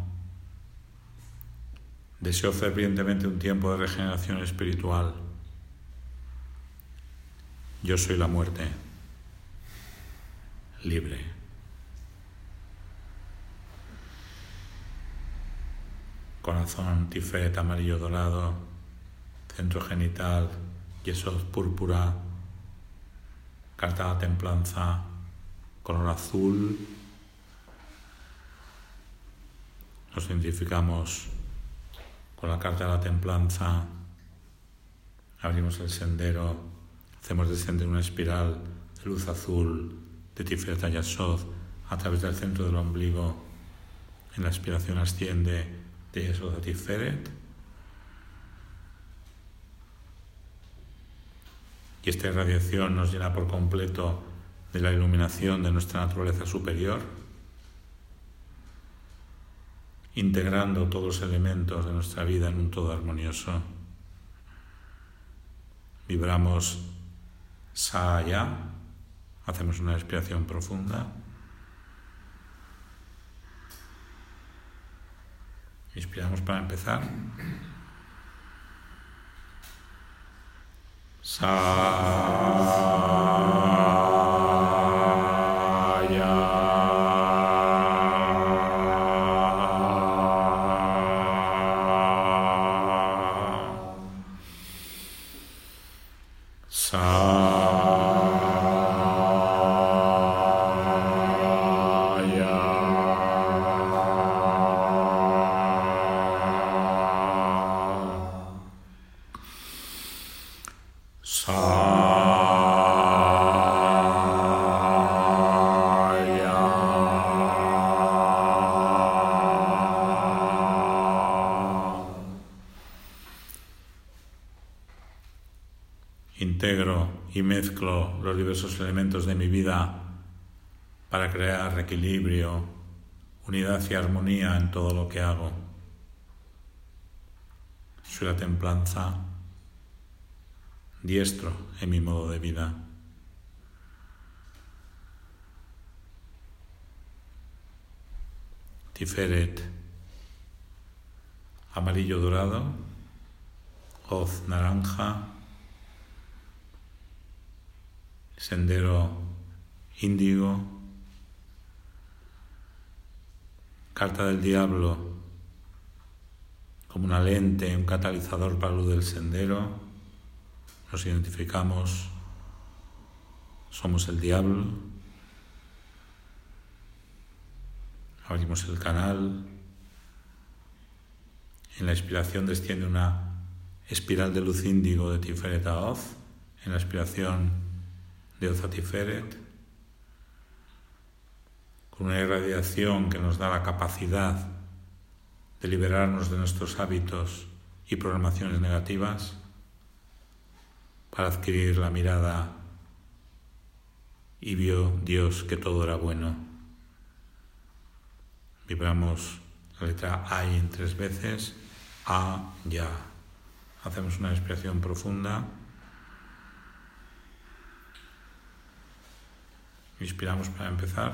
Deseo fervientemente un tiempo de regeneración espiritual. Yo soy la muerte, libre. Corazón Tiferet amarillo dorado, centro genital, Yesod púrpura, carta de la templanza, color azul, Nos identificamos con la carta de la templanza, abrimos el sendero, hacemos descender una espiral de luz azul de Tiferet HaYasod a través del centro del ombligo. En la expiración asciende de Yesod a Tiferet. Y esta irradiación nos llena por completo de la iluminación de nuestra naturaleza superior, integrando todos los elementos de nuestra vida en un todo armonioso. Vibramos Saya, hacemos una respiración profunda. Inspiramos para empezar. Integro y mezclo los diversos elementos de mi vida para crear equilibrio, unidad y armonía en todo lo que hago. Soy la templanza, diestro en mi modo de vida. Tiferet, amarillo dorado, hoz naranja, sendero índigo, carta del diablo como una lente, un catalizador para la luz del sendero. Nos identificamos, somos el diablo. Abrimos el canal. En la expiración desciende una espiral de luz índigo de Tiferet a Oz. En la expiración de Oz a Tiferet, con una irradiación que nos da la capacidad de liberarnos de nuestros hábitos y programaciones negativas para adquirir la mirada y vio Dios que todo era bueno. Vibramos la letra Ayin 3 veces, A, Ya. Hacemos una respiración profunda. Inspiramos para empezar.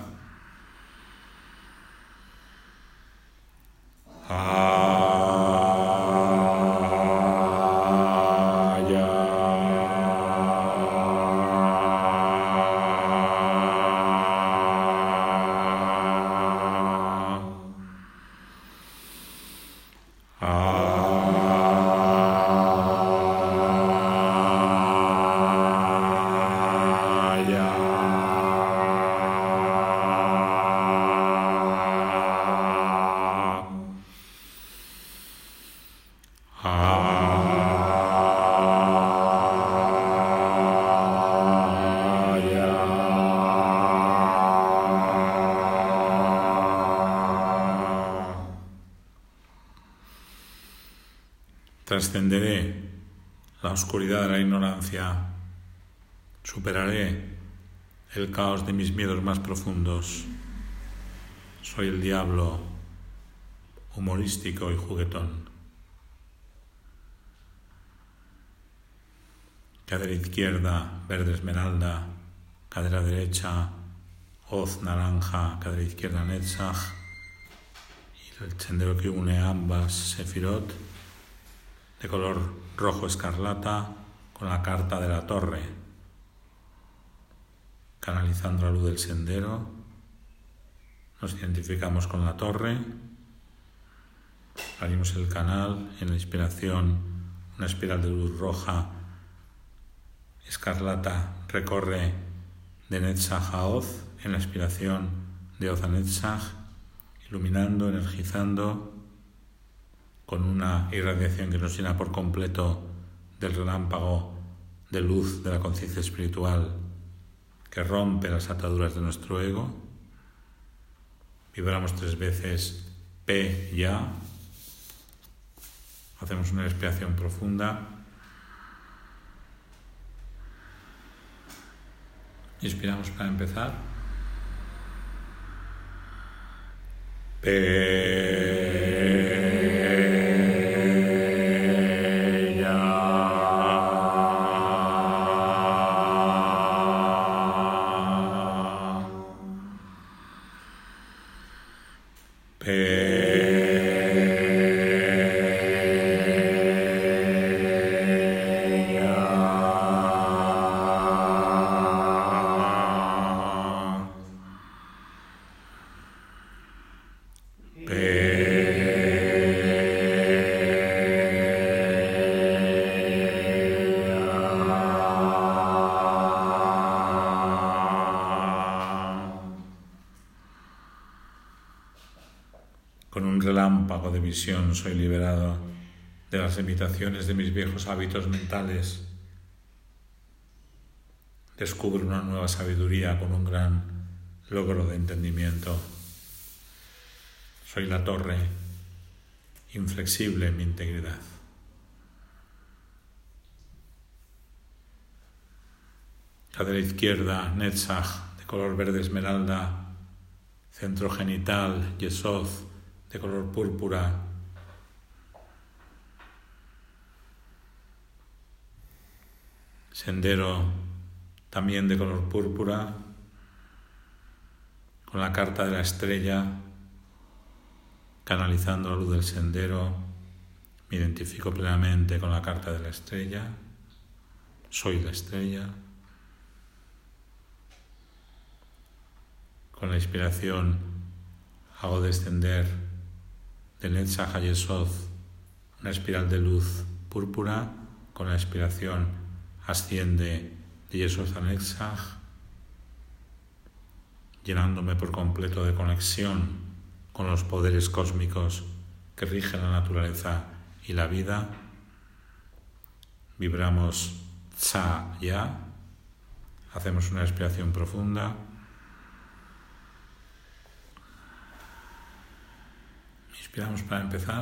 Trascenderé la oscuridad de la ignorancia, superaré el caos de mis miedos más profundos. Soy el diablo humorístico y juguetón. Cadera izquierda, verde esmeralda, cadera derecha, hoz naranja, cadera izquierda netzach, y el sendero que une ambas sefirot, de color rojo escarlata, con la carta de la torre, canalizando la luz del sendero. Nos identificamos con la torre, abrimos el canal. En la inspiración, una espiral de luz roja escarlata recorre de Netzach a Oz. En la expiración, de Oz a Netzach. iluminando, energizando, con una irradiación que nos llena por completo del relámpago de luz de la conciencia espiritual que rompe las ataduras de nuestro ego. Vibramos 3 veces P, Ya. Hacemos una respiración profunda. Inspiramos para empezar. Con un relámpago de visión soy liberado de las limitaciones de mis viejos hábitos mentales. Descubro una nueva sabiduría con un gran logro de entendimiento. Soy la torre, inflexible en mi integridad. Cadera izquierda, Netzach, de color verde esmeralda. Centro genital, Yesod, de color púrpura. Sendero, también de color púrpura, con la carta de la estrella, canalizando la luz del sendero. Me identifico plenamente con la carta de la estrella. Soy la estrella. Con la inspiración hago descender de Netzach a Yesod una espiral de luz púrpura. Con la expiración asciende de Yesod a Netzach, llenándome por completo de conexión con los poderes cósmicos que rigen la naturaleza y la vida. Vibramos Tza Ya. Hacemos una respiración profunda. Inspiramos para empezar.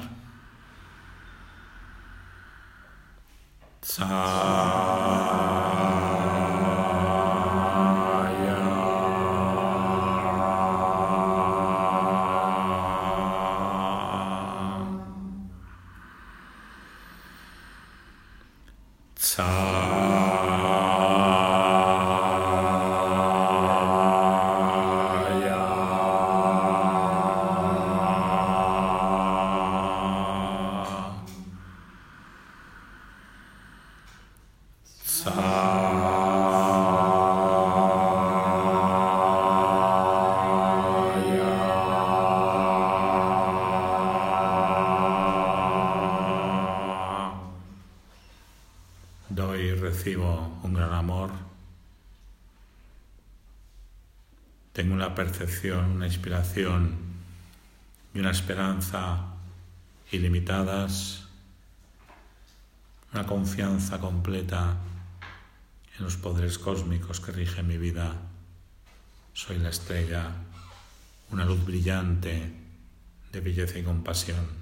Doy y recibo un gran amor. Tengo una percepción, una inspiración y una esperanza ilimitadas, una confianza completa en los poderes cósmicos que rigen mi vida. Soy la estrella, una luz brillante de belleza y compasión.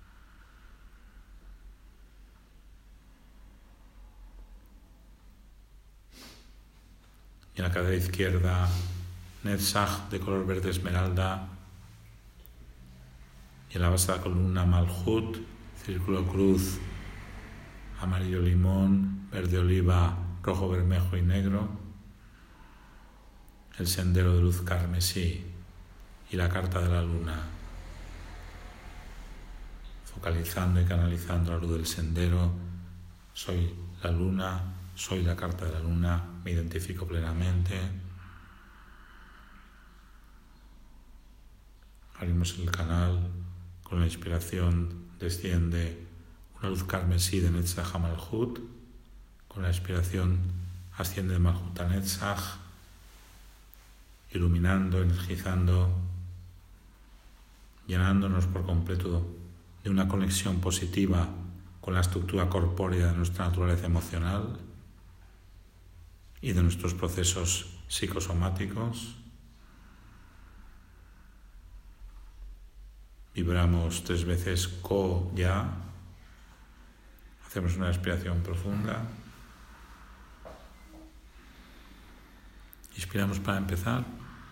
Y en la cadera izquierda, Netzach de color verde esmeralda. Y en la base de la columna, Malhut, círculo cruz, amarillo limón, verde oliva, rojo bermejo y negro. El sendero de luz carmesí y la carta de la luna. Focalizando y canalizando la luz del sendero. Soy la luna, soy la carta de la luna, me identifico plenamente. Abrimos el canal, con la inspiración desciende una luz carmesí de Netzach a Malhut, con la inspiración asciende de Malhut a Netzach, iluminando, energizando llenándonos por completo de una conexión positiva con la estructura corpórea de nuestra naturaleza emocional y de nuestros procesos psicosomáticos. Vibramos 3 veces Ko Ya. Hacemos una respiración profunda. Inspiramos para empezar.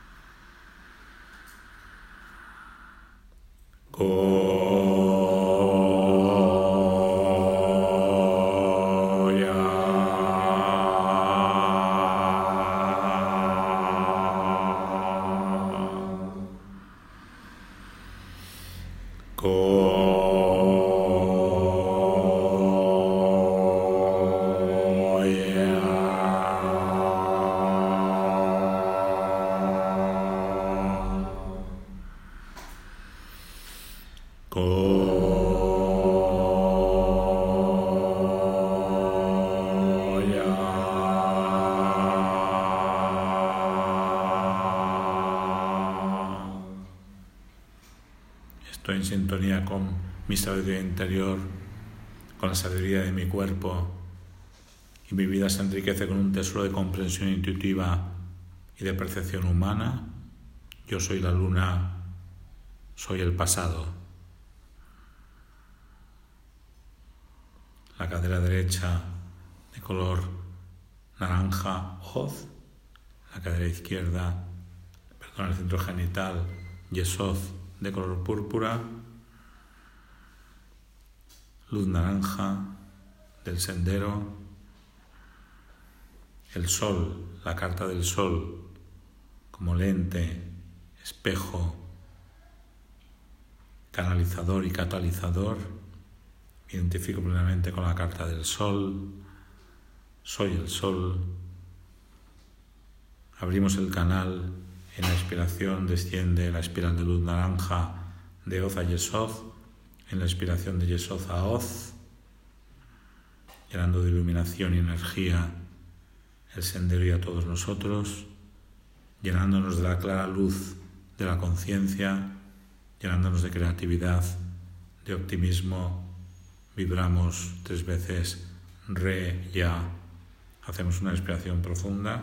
Estoy en sintonía con mi sabiduría interior, con la sabiduría de mi cuerpo, y mi vida se enriquece con un tesoro de comprensión intuitiva y de percepción humana. Yo soy la luna, soy el pasado. La cadera derecha de color naranja, Oz. La cadera izquierda, el centro genital, Yesod, de color púrpura. Luz naranja del sendero. El sol, la carta del sol, como lente, espejo, canalizador y catalizador. Me identifico plenamente con la carta del sol. Soy el sol. Abrimos el canal. En la expiración desciende la espiral de luz naranja de Oz a Yesod. En la expiración de Yesod a Oz, llenando de iluminación y energía el sendero y a todos nosotros, llenándonos de la clara luz de la conciencia, llenándonos de creatividad, de optimismo. Vibramos 3 veces Re, Ya. Hacemos una respiración profunda.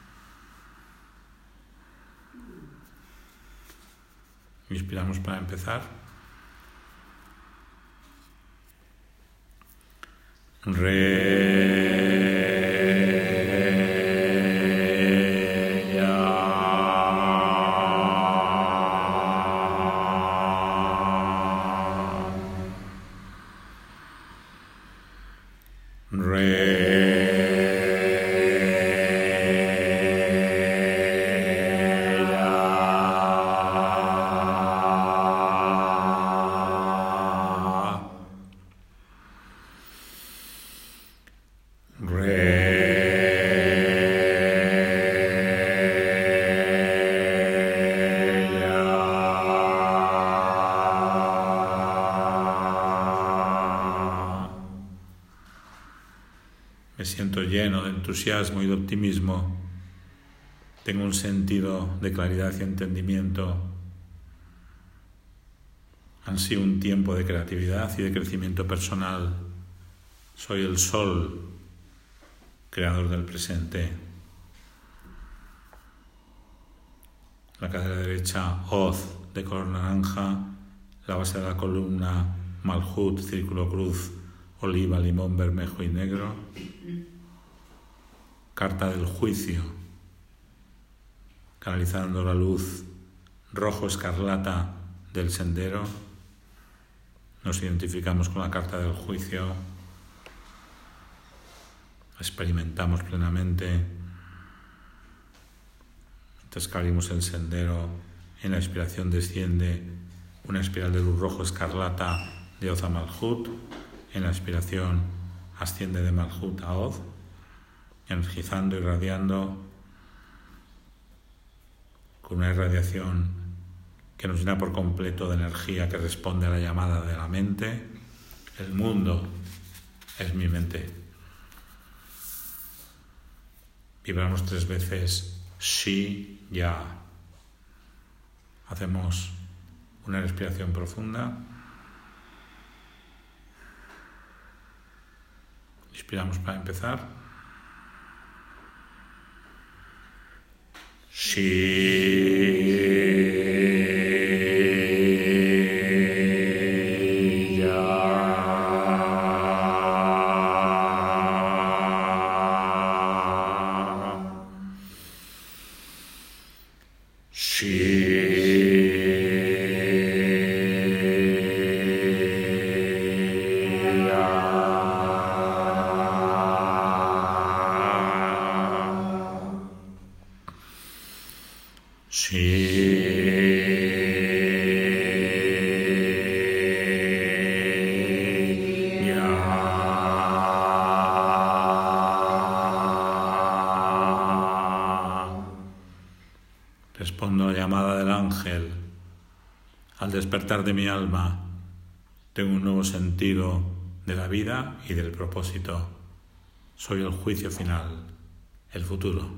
Inspiramos para empezar. Re. Me siento lleno de entusiasmo y de optimismo. Tengo un sentido de claridad y entendimiento. Han sido un tiempo de creatividad y de crecimiento personal. Soy el sol, creador del presente. La cadera derecha, Oz, de color naranja. La base de la columna, Malhut, círculo cruz, oliva, limón, bermejo y negro. Carta del juicio, canalizando la luz rojo escarlata del sendero. Nos identificamos con la carta del juicio, experimentamos plenamente. Mientras que abrimos el sendero, en la expiración desciende una espiral de luz rojo escarlata de Oz a Malhut. En la expiración asciende de Malhut a Oz, energizando y irradiando con una irradiación que nos llena por completo de energía que responde a la llamada de la mente. El mundo es mi mente. Vibramos 3 veces Shi, Ya. Hacemos Una respiración profunda. Inspiramos para empezar. Respondo a la llamada del ángel. Al despertar de mi alma, tengo un nuevo sentido de la vida y del propósito. Soy el juicio final, el futuro.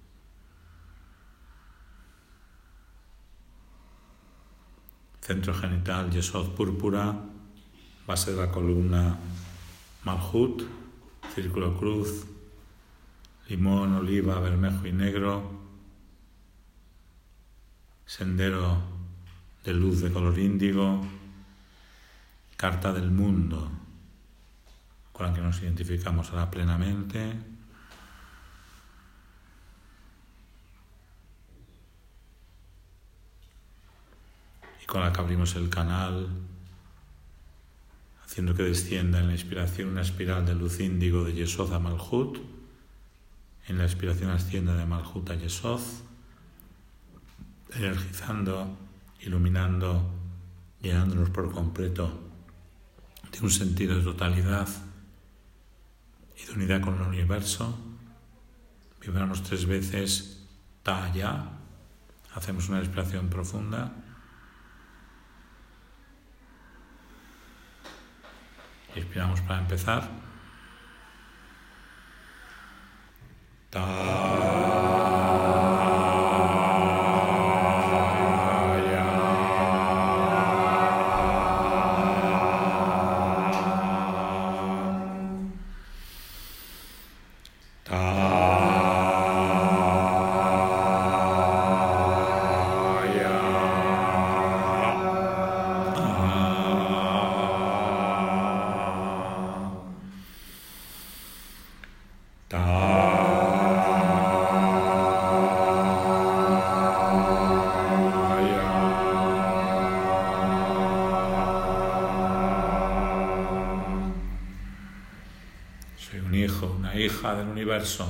Centro genital Yesod púrpura, base de la columna Malhut, círculo cruz, limón, oliva, bermejo y negro, sendero de luz de color índigo, carta del mundo con la que nos identificamos ahora plenamente. Y con la que abrimos el canal, haciendo que descienda en la inspiración una espiral de luz índigo de Yesod a Malhut, en la expiración ascienda de Malhut a Yesod, energizando, iluminando, llenándonos por completo de un sentido de totalidad y de unidad con el universo. Vibramos 3 veces Ta Ya. Hacemos una respiración profunda. Inspiramos para empezar. Ta. Soy un hijo, una hija del universo.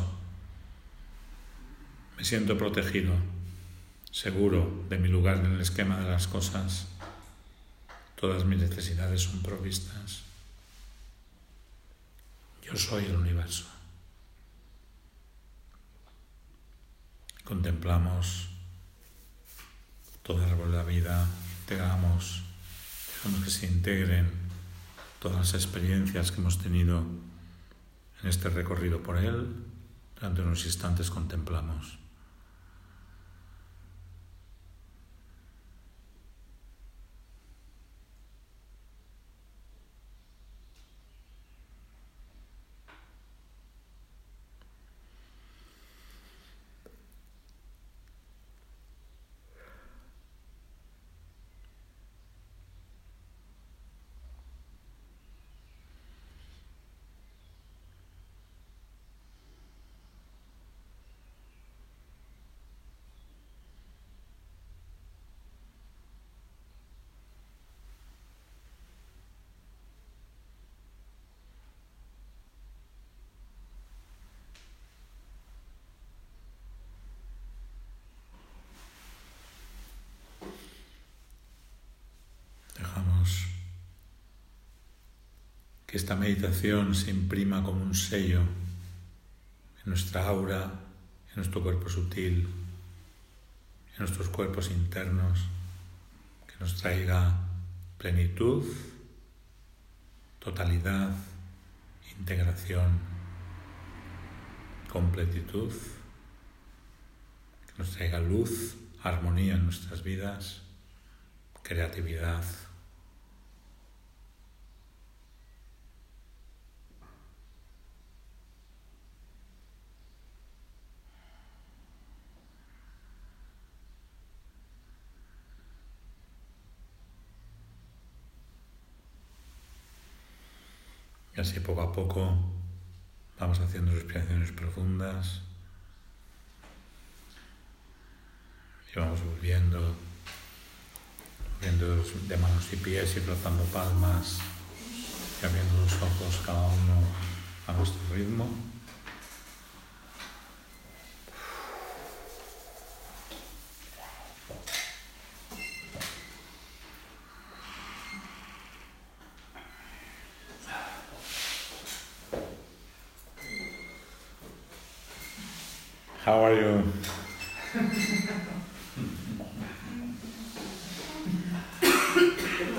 Me siento protegido, seguro de mi lugar en el esquema de las cosas. Todas mis necesidades son provistas. Yo soy el universo. Contemplamos todo el árbol de la vida, dejamos que se integren todas las experiencias que hemos tenido en este recorrido por él. Durante unos instantes contemplamos. Que esta meditación se imprima como un sello en nuestra aura, en nuestro cuerpo sutil, en nuestros cuerpos internos, que nos traiga plenitud, totalidad, integración, completitud, que nos traiga luz, armonía en nuestras vidas, creatividad. Y así poco a poco vamos haciendo respiraciones profundas y vamos volviendo de manos y pies y frotando palmas y abriendo los ojos cada uno a nuestro ritmo. How are you?